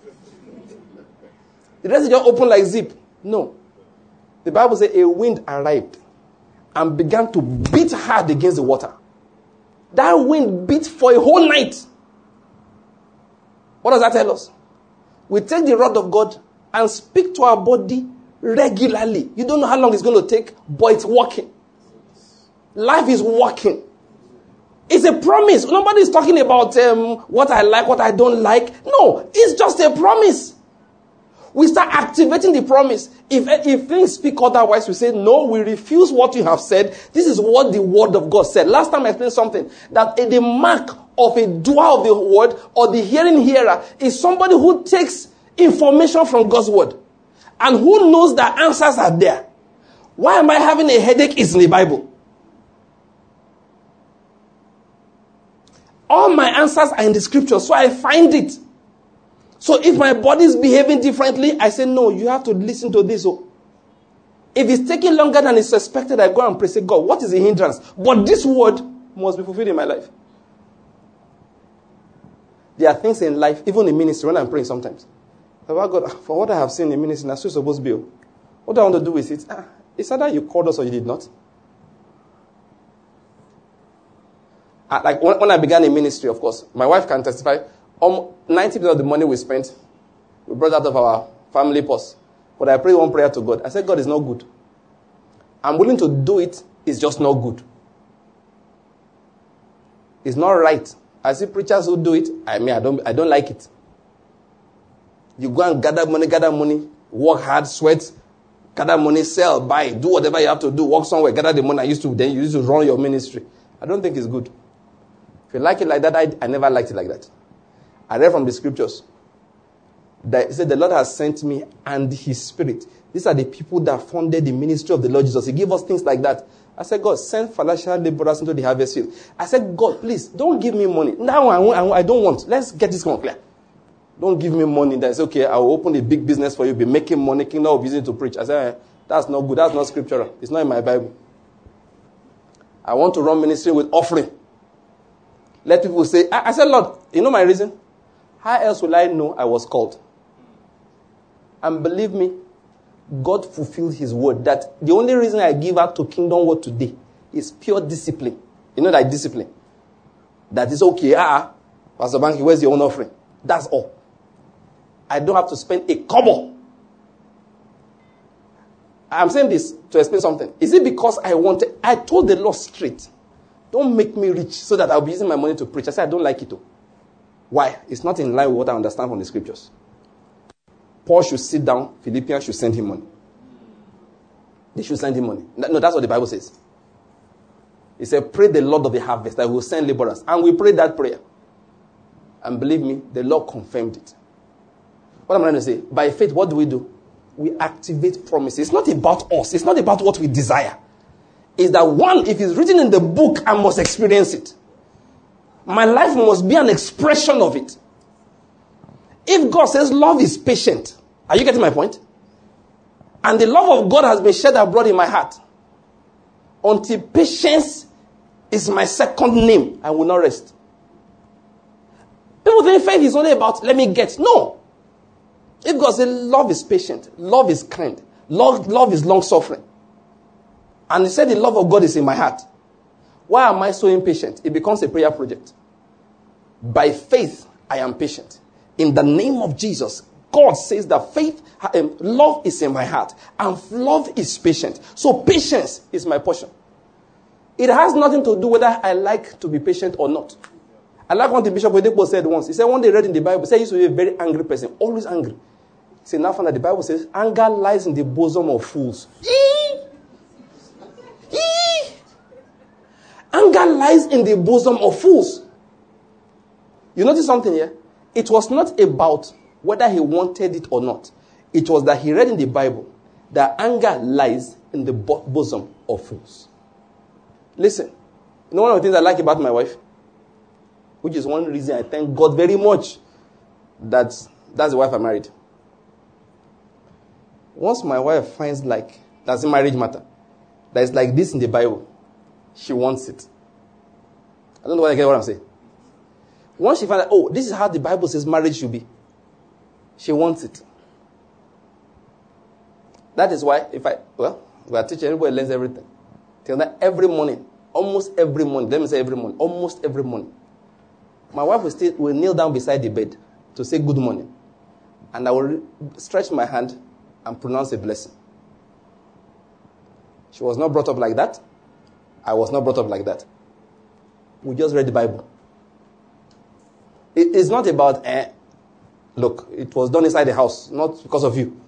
The Red Sea just opened like zip. No. The Bible says a wind arrived and began to beat hard against the water. That wind beat for a whole night. What does that tell us? We take the rod of God and speak to our body regularly. You don't know how long it's going to take, but it's working. Life is working. It's a promise. Nobody is talking about what I like, what I don't like. No, it's just a promise. We start activating the promise. If things speak otherwise, we say, no, we refuse what you have said. This is what the word of God said. Last time I explained something, that the mark of a doer of the word or the hearing hearer is somebody who takes information from God's word and who knows that answers are there. Why am I having a headache? It's in the Bible. All my answers are in the scripture, so I find it. So if my body is behaving differently, I say, no, you have to listen to this. If it's taking longer than it's expected, I go and pray, say, God, what is the hindrance? But this word must be fulfilled in my life. There are things in life, even in ministry, when I'm praying sometimes. God, for what I have seen in ministry, that's supposed to be. What I want to do is it's either you called us or you did not. Like when I began in ministry, of course, my wife can testify, 90% of the money we spent, we brought out of our family purse. But I prayed one prayer to God. I said, God is not good. I'm willing to do it. It's just not good. It's not right. I see preachers who do it. I don't like it. You go and gather money, work hard, sweat, gather money, sell, buy, do whatever you have to do, work somewhere, gather the money then you used to run your ministry. I don't think it's good. If you like it like that, I never liked it like that. I read from the scriptures that it said the Lord has sent me and his spirit. These are the people that funded the ministry of the Lord Jesus. He gave us things like that. I said, God, send financial laborers into the harvest field. I said, God, please, don't give me money. Now I don't want. Let's get this one clear. Don't give me money that's okay, I will open a big business for you, be making money, kingdom of using to preach. I said, that's not good. That's not scriptural. It's not in my Bible. I want to run ministry with offering. Let people say, I said, Lord, you know my reason? How else will I know I was called? And believe me, God fulfilled his word that the only reason I give out to kingdom word today is pure discipline. You know that discipline? That is okay. Pastor Banky, where's your own offering? That's all. I don't have to spend a kobo. I'm saying this to explain something. Is it because I told the Lord straight, don't make me rich so that I'll be using my money to preach. I said, I don't like it though. Why? It's not in line with what I understand from the scriptures. Paul should sit down. Philippians should send him money. They should send him money. No, that's what the Bible says. It said, pray the Lord of the harvest that will send laborers. And we prayed that prayer. And believe me, the Lord confirmed it. What am I trying to say? By faith, what do? We activate promises. It's not about us. It's not about what we desire. It's that one, if it's written in the book, I must experience it. My life must be an expression of it. If God says love is patient, are you getting my point? And the love of God has been shed abroad in my heart. Until patience is my second name, I will not rest. People think faith is only about, let me get. No. If God says love is patient, love is kind, love is long-suffering, and he said the love of God is in my heart, why am I so impatient? It becomes a prayer project. By faith, I am patient. In the name of Jesus, God says that love is in my heart, and love is patient. So patience is my portion. It has nothing to do whether I like to be patient or not. I like what the Bishop Oyedepo said once. He said one day read in the Bible, he said he used to be a very angry person, always angry. He said now found that the Bible says, anger lies in the bosom of fools. Anger lies in the bosom of fools. You notice something here? It was not about whether he wanted it or not. It was that he read in the Bible that anger lies in the bosom of fools. Listen, you know one of the things I like about my wife? Which is one reason I thank God very much that's the wife I married. Once my wife finds that's a marriage matter, that is like this in the Bible, she wants it. I don't know whether I get what I'm saying. Once she finds out, this is how the Bible says marriage should be, she wants it. That is why we are teaching, everybody learns everything. Till that every morning, almost every morning, let me say every morning, almost every morning, my wife will kneel down beside the bed to say good morning. And I will stretch my hand and pronounce a blessing. She was not brought up like that. I was not brought up like that. We just read the Bible. It's not about, look, it was done inside the house, not because of you.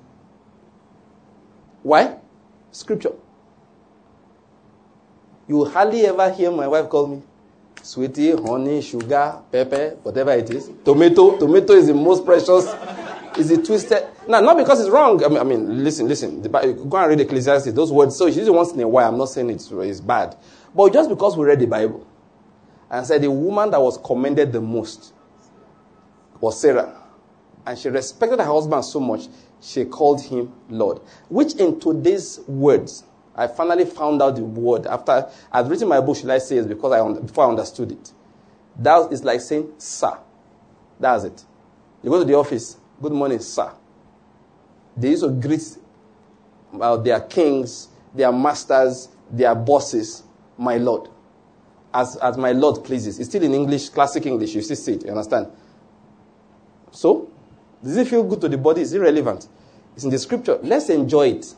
Why? Scripture. You will hardly ever hear my wife call me, Sweetie, honey, sugar, pepper, whatever it is. Tomato is the most precious. Is it twisted? No, not because it's wrong. I mean, listen. Go and read Ecclesiastes. Those words. So it's usually once in a while. I'm not saying it's bad. But just because we read the Bible and said the woman that was commended the most was Sarah. And she respected her husband so much, she called him Lord. Which in today's words, I finally found out the word. After I'd written my book, should I say it, before I understood it. That is like saying, sir. That's it. You go to the office, good morning, sir. They used to greet their kings, their masters, their bosses, my Lord. As my Lord pleases. It's still in English, classic English. You still see it, you understand? So, does it feel good to the body? It's irrelevant. It's in the scripture. Let's enjoy it.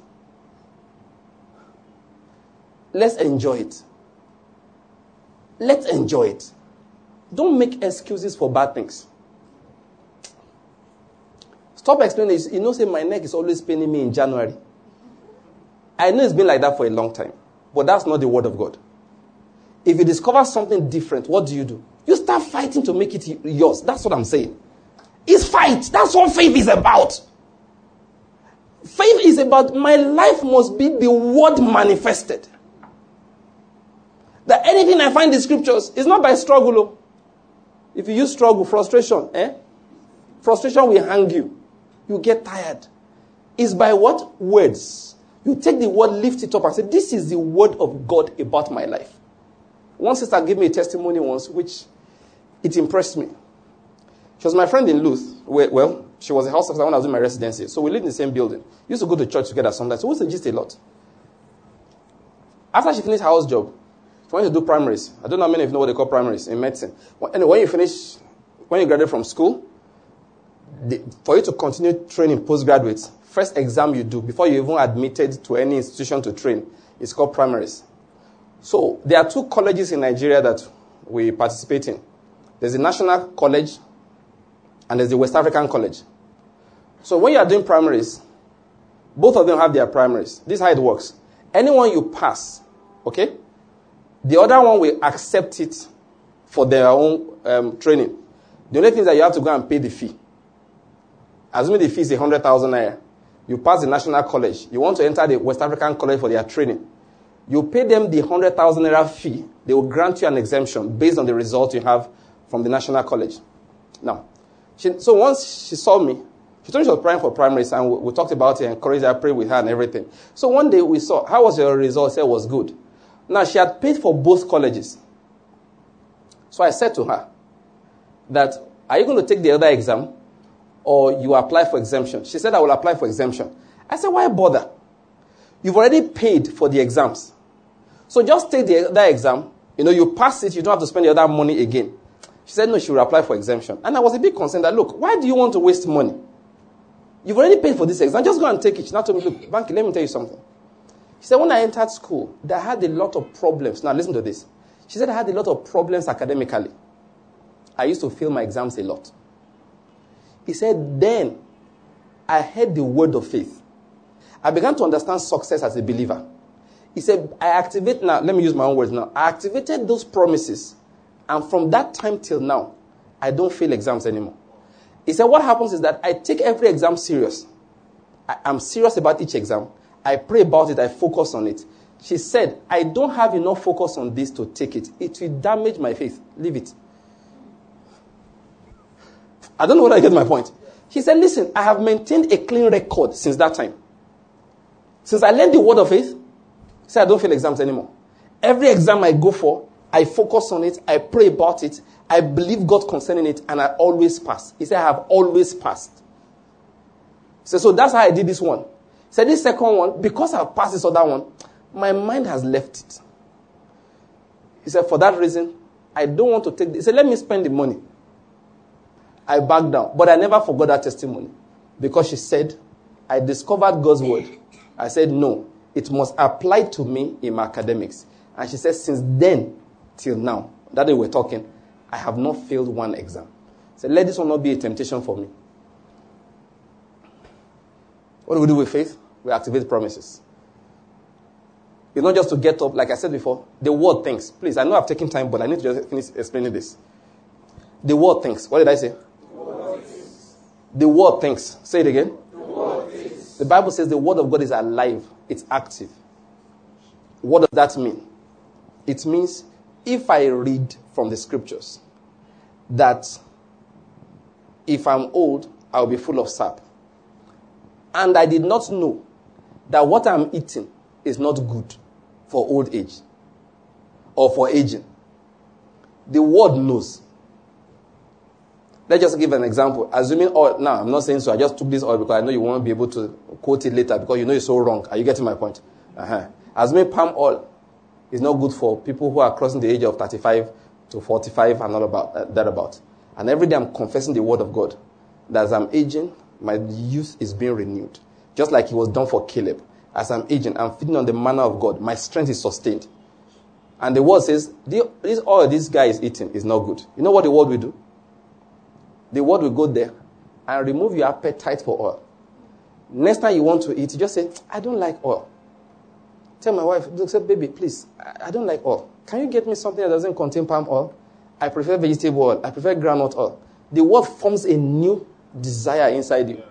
Let's enjoy it. Let's enjoy it. Don't make excuses for bad things. Stop explaining this. You know, say my neck is always paining me in January. I know it's been like that for a long time. But that's not the word of God. If you discover something different, what do? You start fighting to make it yours. That's what I'm saying. It's fight. That's what faith is about. Faith is about my life must be the word manifested. That anything I find in the scriptures is not by struggle. If you use struggle, frustration, frustration will hang you. You get tired. It's by what? Words. You take the word, lift it up and say, this is the word of God about my life. One sister gave me a testimony once, which it impressed me. She was my friend in Luth. Well, she was a house officer when I was doing my residency. So we lived in the same building. Used to go to church together sometimes. So we used to gist a lot. After she finished her house job, she went to do primaries. I don't know how many of you know what they call primaries in medicine. Anyway, when you graduate from school, for you to continue training postgraduates, first exam you do before you even admitted to any institution to train is called primaries. So there are two colleges in Nigeria that we participate in. There's the National College and there's the West African College. So when you are doing primaries, both of them have their primaries. This is how it works. Anyone you pass, okay, the other one will accept it for their own training. The only thing is that you have to go and pay the fee. Assuming the fee is 100,000 naira. You pass the National College. You want to enter the West African College for their training. You pay them the 100,000 naira fee. They will grant you an exemption based on the result you have from the National College. Now, so once she saw me, she told me she was praying for primaries, and we talked about it, encouraged her, prayed with her and everything. So one day we saw, how was your result? She said it was good. Now, she had paid for both colleges. So I said to her that, are you going to take the other exam or you apply for exemption? She said, I will apply for exemption. I said, why bother? You've already paid for the exams. So just take the other exam. You pass it, you don't have to spend the other money again. She said, no, she will apply for exemption. And I was a bit concerned that, look, why do you want to waste money? You've already paid for this exam. Just go and take it. She now told me, look, Banky, let me tell you something. She said, when I entered school, I had a lot of problems. Now, listen to this. She said, I had a lot of problems academically. I used to fail my exams a lot. He said, then I heard the word of faith. I began to understand success as a believer. He said, now, let me use my own words now. I activated those promises. And from that time till now, I don't fail exams anymore. He said, what happens is that I take every exam serious. I'm serious about each exam. I pray about it. I focus on it. She said, I don't have enough focus on this to take it. It will damage my faith. Leave it. I don't know whether I get my point. She said, listen, I have maintained a clean record since that time. Since I learned the word of faith, she said, I don't fail exams anymore. Every exam I go for, I focus on it. I pray about it. I believe God concerning it, and I always pass. He said, I have always passed. He said, so that's how I did this one. He said, this second one, because I've passed this other one, my mind has left it. He said, for that reason, I don't want to take this. He said, let me spend the money. I backed down. But I never forgot that testimony. Because she said, I discovered God's word. I said, no, it must apply to me in my academics. And she said, since then till now, that day we're talking, I have not failed one exam. I said, let this one not be a temptation for me. What do we do with faith? We activate promises. It's not just to get up. Like I said before, the word thinks. Please, I know I've taken time, but I need to just finish explaining this. The word thinks. What did I say? The word thinks. Say it again. The Bible says the word of God is alive. It's active. What does that mean? It means if I read from the scriptures that if I'm old, I'll be full of sap. And I did not know that what I'm eating is not good for old age or for aging. The word knows. Let's just give an example. Assuming oil, now I'm not saying so, I just took this oil because I know you won't be able to quote it later because you know it's so wrong. Are you getting my point? Assuming palm oil is not good for people who are crossing the age of 35 to 45 and all about that about. And every day I'm confessing the word of God that as I'm aging, my youth is being renewed. Just like it was done for Caleb. As I'm aging, I'm feeding on the manna of God. My strength is sustained. And the word says, this oil this guy is eating is not good. You know what the word will do? The word will go there and remove your appetite for oil. Next time you want to eat, you just say, I don't like oil. Tell my wife, say, baby, please, I don't like oil. Can you get me something that doesn't contain palm oil? I prefer vegetable oil. I prefer groundnut oil. The word forms a new desire inside you.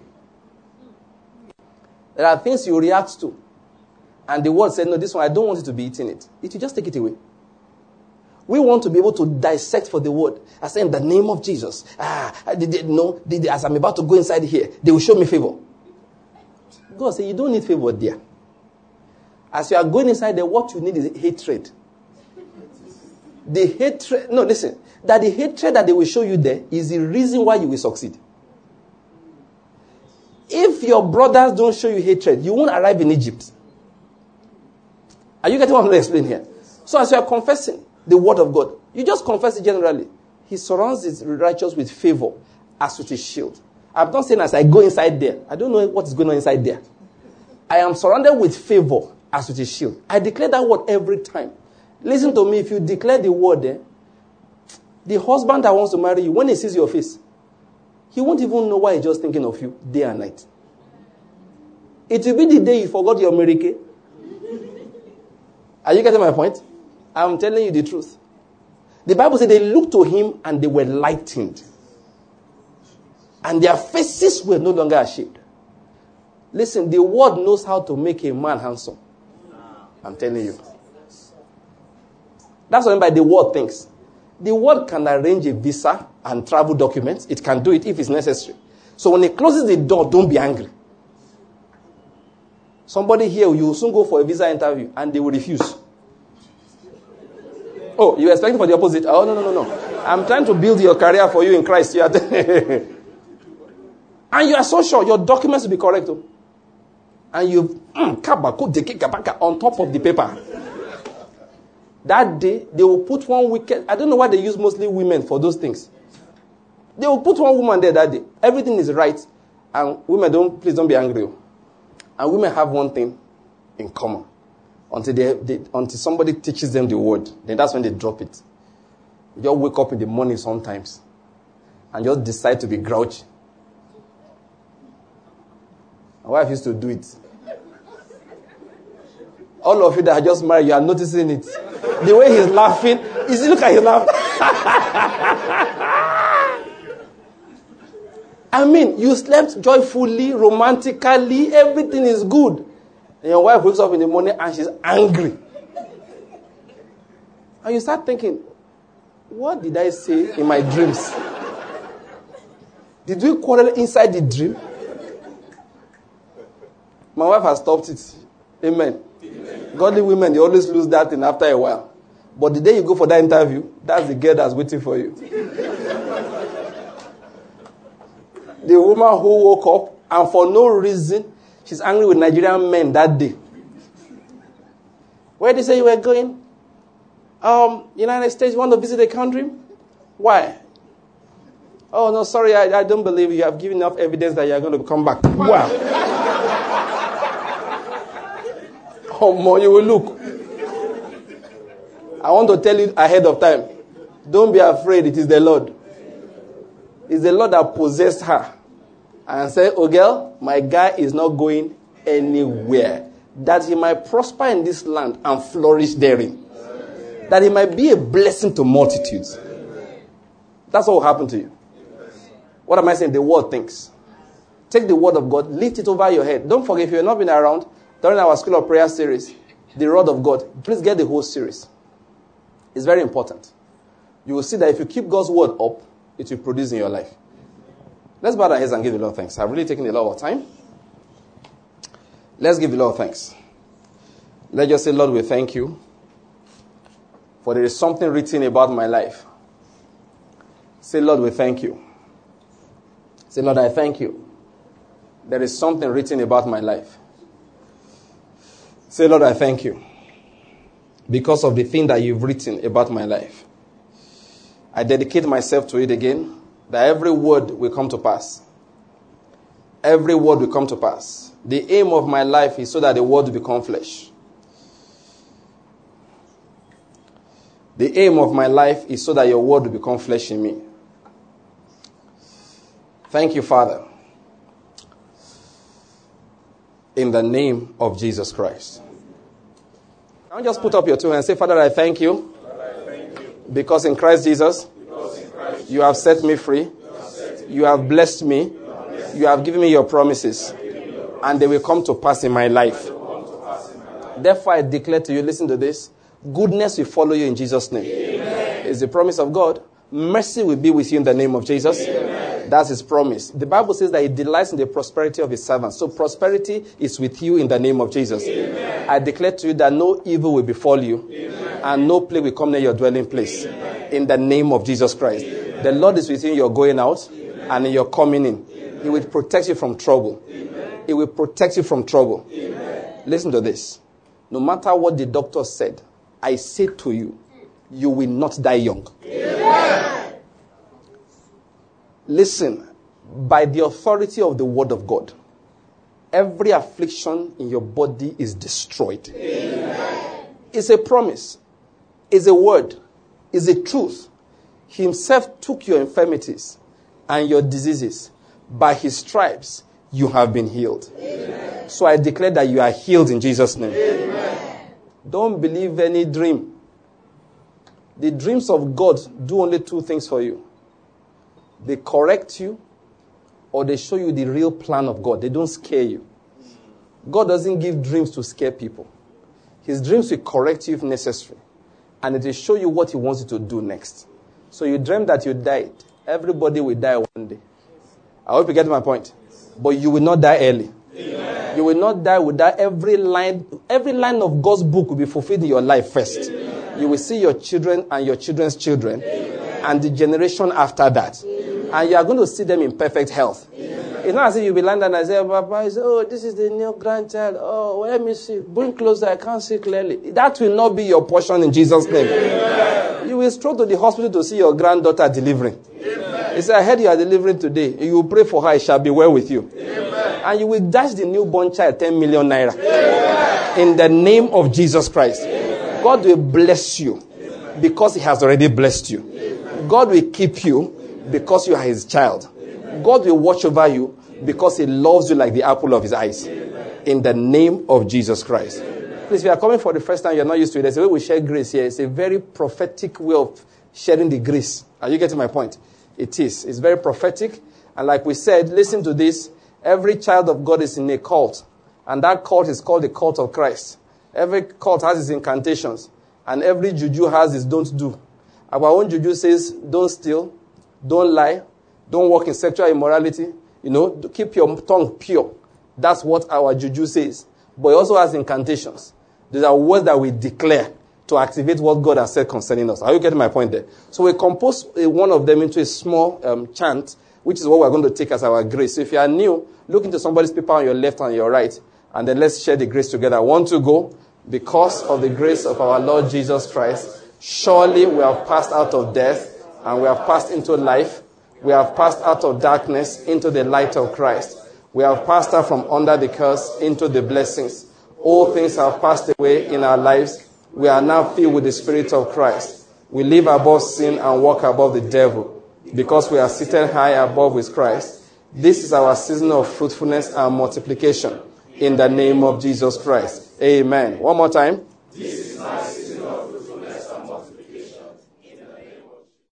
There are things you react to. And the word said, no, this one, I don't want you to be eating it. It will just take it away. We want to be able to dissect for the word. I say, in the name of Jesus. As I'm about to go inside here, they will show me favor. God said, you don't need favor there. As you are going inside there, what you need is hatred. The hatred, no, listen. That the hatred that they will show you there is the reason why you will succeed. If your brothers don't show you hatred, you won't arrive in Egypt. Are you getting what I'm going to explain here? So as you are confessing the word of God, you just confess it generally. He surrounds his righteous with favor as with a shield. I'm not saying as I go inside there. I don't know what is going on inside there. I am surrounded with favor as with a shield. I declare that word every time. Listen to me, if you declare the word, the husband that wants to marry you, when he sees your face, he won't even know why he's just thinking of you day and night. It will be the day you forgot your miracle. Are you getting my point? I'm telling you the truth. The Bible said they looked to him and they were lightened. And their faces were no longer ashamed. Listen, the word knows how to make a man handsome. I'm telling you. That's what I mean by the word thinks. The word can arrange a visa and travel documents. It can do it if it's necessary. So when it closes the door, don't be angry. Somebody here, you will soon go for a visa interview and they will refuse. Oh, you're expecting for the opposite? Oh, no. I'm trying to build your career for you in Christ. And you are so sure your documents will be correct. And you on top of the paper. That day, they will put one wicked... I don't know why they use mostly women for those things. They will put one woman there that day. Everything is right. And women, please don't be angry. And women have one thing in common. Until somebody teaches them the word, then that's when they drop it. You just wake up in the morning sometimes and just decide to be grouchy. My wife used to do it. All of you that are just married, you are noticing it. The way he's laughing, look at his laugh. I mean, you slept joyfully, romantically, everything is good. And your wife wakes up in the morning and she's angry. And you start thinking, what did I say in my dreams? Did we quarrel inside the dream? My wife has stopped it. Amen. Godly women, they always lose that thing after a while. But the day you go for that interview, that's the girl that's waiting for you. The woman who woke up and for no reason, she's angry with Nigerian men that day. Where did you say you were going? United States, you want to visit the country? Why? Oh, no, sorry, I don't believe you have given enough evidence that you are going to come back. Wow. Oh, more, you will look. I want to tell you ahead of time. Don't be afraid, it is the Lord. It's the Lord that possessed her. And said, oh girl, my guy is not going anywhere. that he might prosper in this land and flourish therein. That he might be a blessing to multitudes. That's what will happen to you. What am I saying? The word thinks. Take the word of God, lift it over your head. Don't forget, if you've not been around during our School of Prayer series, the Rod of God, please get the whole series. It's very important. You will see that if you keep God's word up, it will produce in your life. Let's bow our heads and give the Lord thanks. I've really taken a lot of time. Let's give the Lord thanks. Let's just say, Lord, we thank you. For there is something written about my life. Say, Lord, we thank you. Say, Lord, I thank you. There is something written about my life. Say, Lord, I thank you. Because of the thing that you've written about my life. I dedicate myself to it again. That every word will come to pass. Every word will come to pass. The aim of my life is so that the word will become flesh. The aim of my life is so that your word will become flesh in me. Thank you, Father. In the name of Jesus Christ. Now just put up your two hands and say, Father, I thank you. Because in Christ Jesus, you have set me free. You have blessed me. You have given me your promises. And they will come to pass in my life. Therefore, I declare to you, listen to this. Goodness will follow you in Jesus' name. It's the promise of God. Mercy will be with you in the name of Jesus. That's his promise. The Bible says that he delights in the prosperity of his servants. So prosperity is with you in the name of Jesus. I declare to you that no evil will befall you. And no plague will come near your dwelling place. In the name of Jesus Christ. The Lord is with you in your going out and in your coming in. He will protect you from trouble. He will protect you from trouble. Listen to this. No matter what the doctor said, I say to you, you will not die young. Listen, by the authority of the word of God, every affliction in your body is destroyed. It's a promise. It's a word. It's a truth. He himself took your infirmities and your diseases. By his stripes, you have been healed. Amen. So I declare that you are healed in Jesus' name. Amen. Don't believe any dream. The dreams of God do only two things for you. They correct you, or they show you the real plan of God. They don't scare you. God doesn't give dreams to scare people. His dreams will correct you if necessary. And it will show you what he wants you to do next. So you dreamt that you died. Everybody will die one day. I hope you get my point. But you will not die early. Amen. You will not die without every line of God's book will be fulfilled in your life first. Amen. You will see your children and your children's children. Amen. And the generation after that. Amen. And you are going to see them in perfect health. Amen. It's not as if you'll be lying down and say, Papa, oh, this is the new grandchild. Oh, let me see. Bring closer, I can't see clearly. That will not be your portion in Jesus' name. Amen. You will stroll to the hospital to see your granddaughter delivering. Amen. He said, I heard you are delivering today. You will pray for her, it shall be well with you. Amen. And you will dash the newborn child 10 million naira. Amen. In the name of Jesus Christ. Amen. God will bless you because he has already blessed you. Amen. God will keep you because you are his child. Amen. God will watch over you because he loves you like the apple of his eyes. Amen. In the name of Jesus Christ. Amen. Please, if you are coming for the first time, you're not used to it. There's a way we share grace here. It's a very prophetic way of sharing the grace. Are you getting my point? It is. It's very prophetic. And like we said, listen to this. Every child of God is in a cult. And that cult is called the cult of Christ. Every cult has its incantations. And every juju has its don't do. Our own juju says, don't steal, don't lie, don't walk in sexual immorality. You know, keep your tongue pure. That's what our juju says. But it also has incantations. These are words that we declare to activate what God has said concerning us. Are you getting my point there? So we compose one of them into a small chant, which is what we're going to take as our grace. So if you are new, look into somebody's paper on your left and your right, and then let's share the grace together. 1, 2, go. Because of the grace of our Lord Jesus Christ, surely we have passed out of death, and we have passed into life. We have passed out of darkness into the light of Christ. We have passed out from under the curse into the blessings. All things have passed away in our lives. We are now filled with the Spirit of Christ. We live above sin and walk above the devil because we are seated high above with Christ. This is our season of fruitfulness and multiplication. in the name of Jesus Christ. Amen. One more time. This is my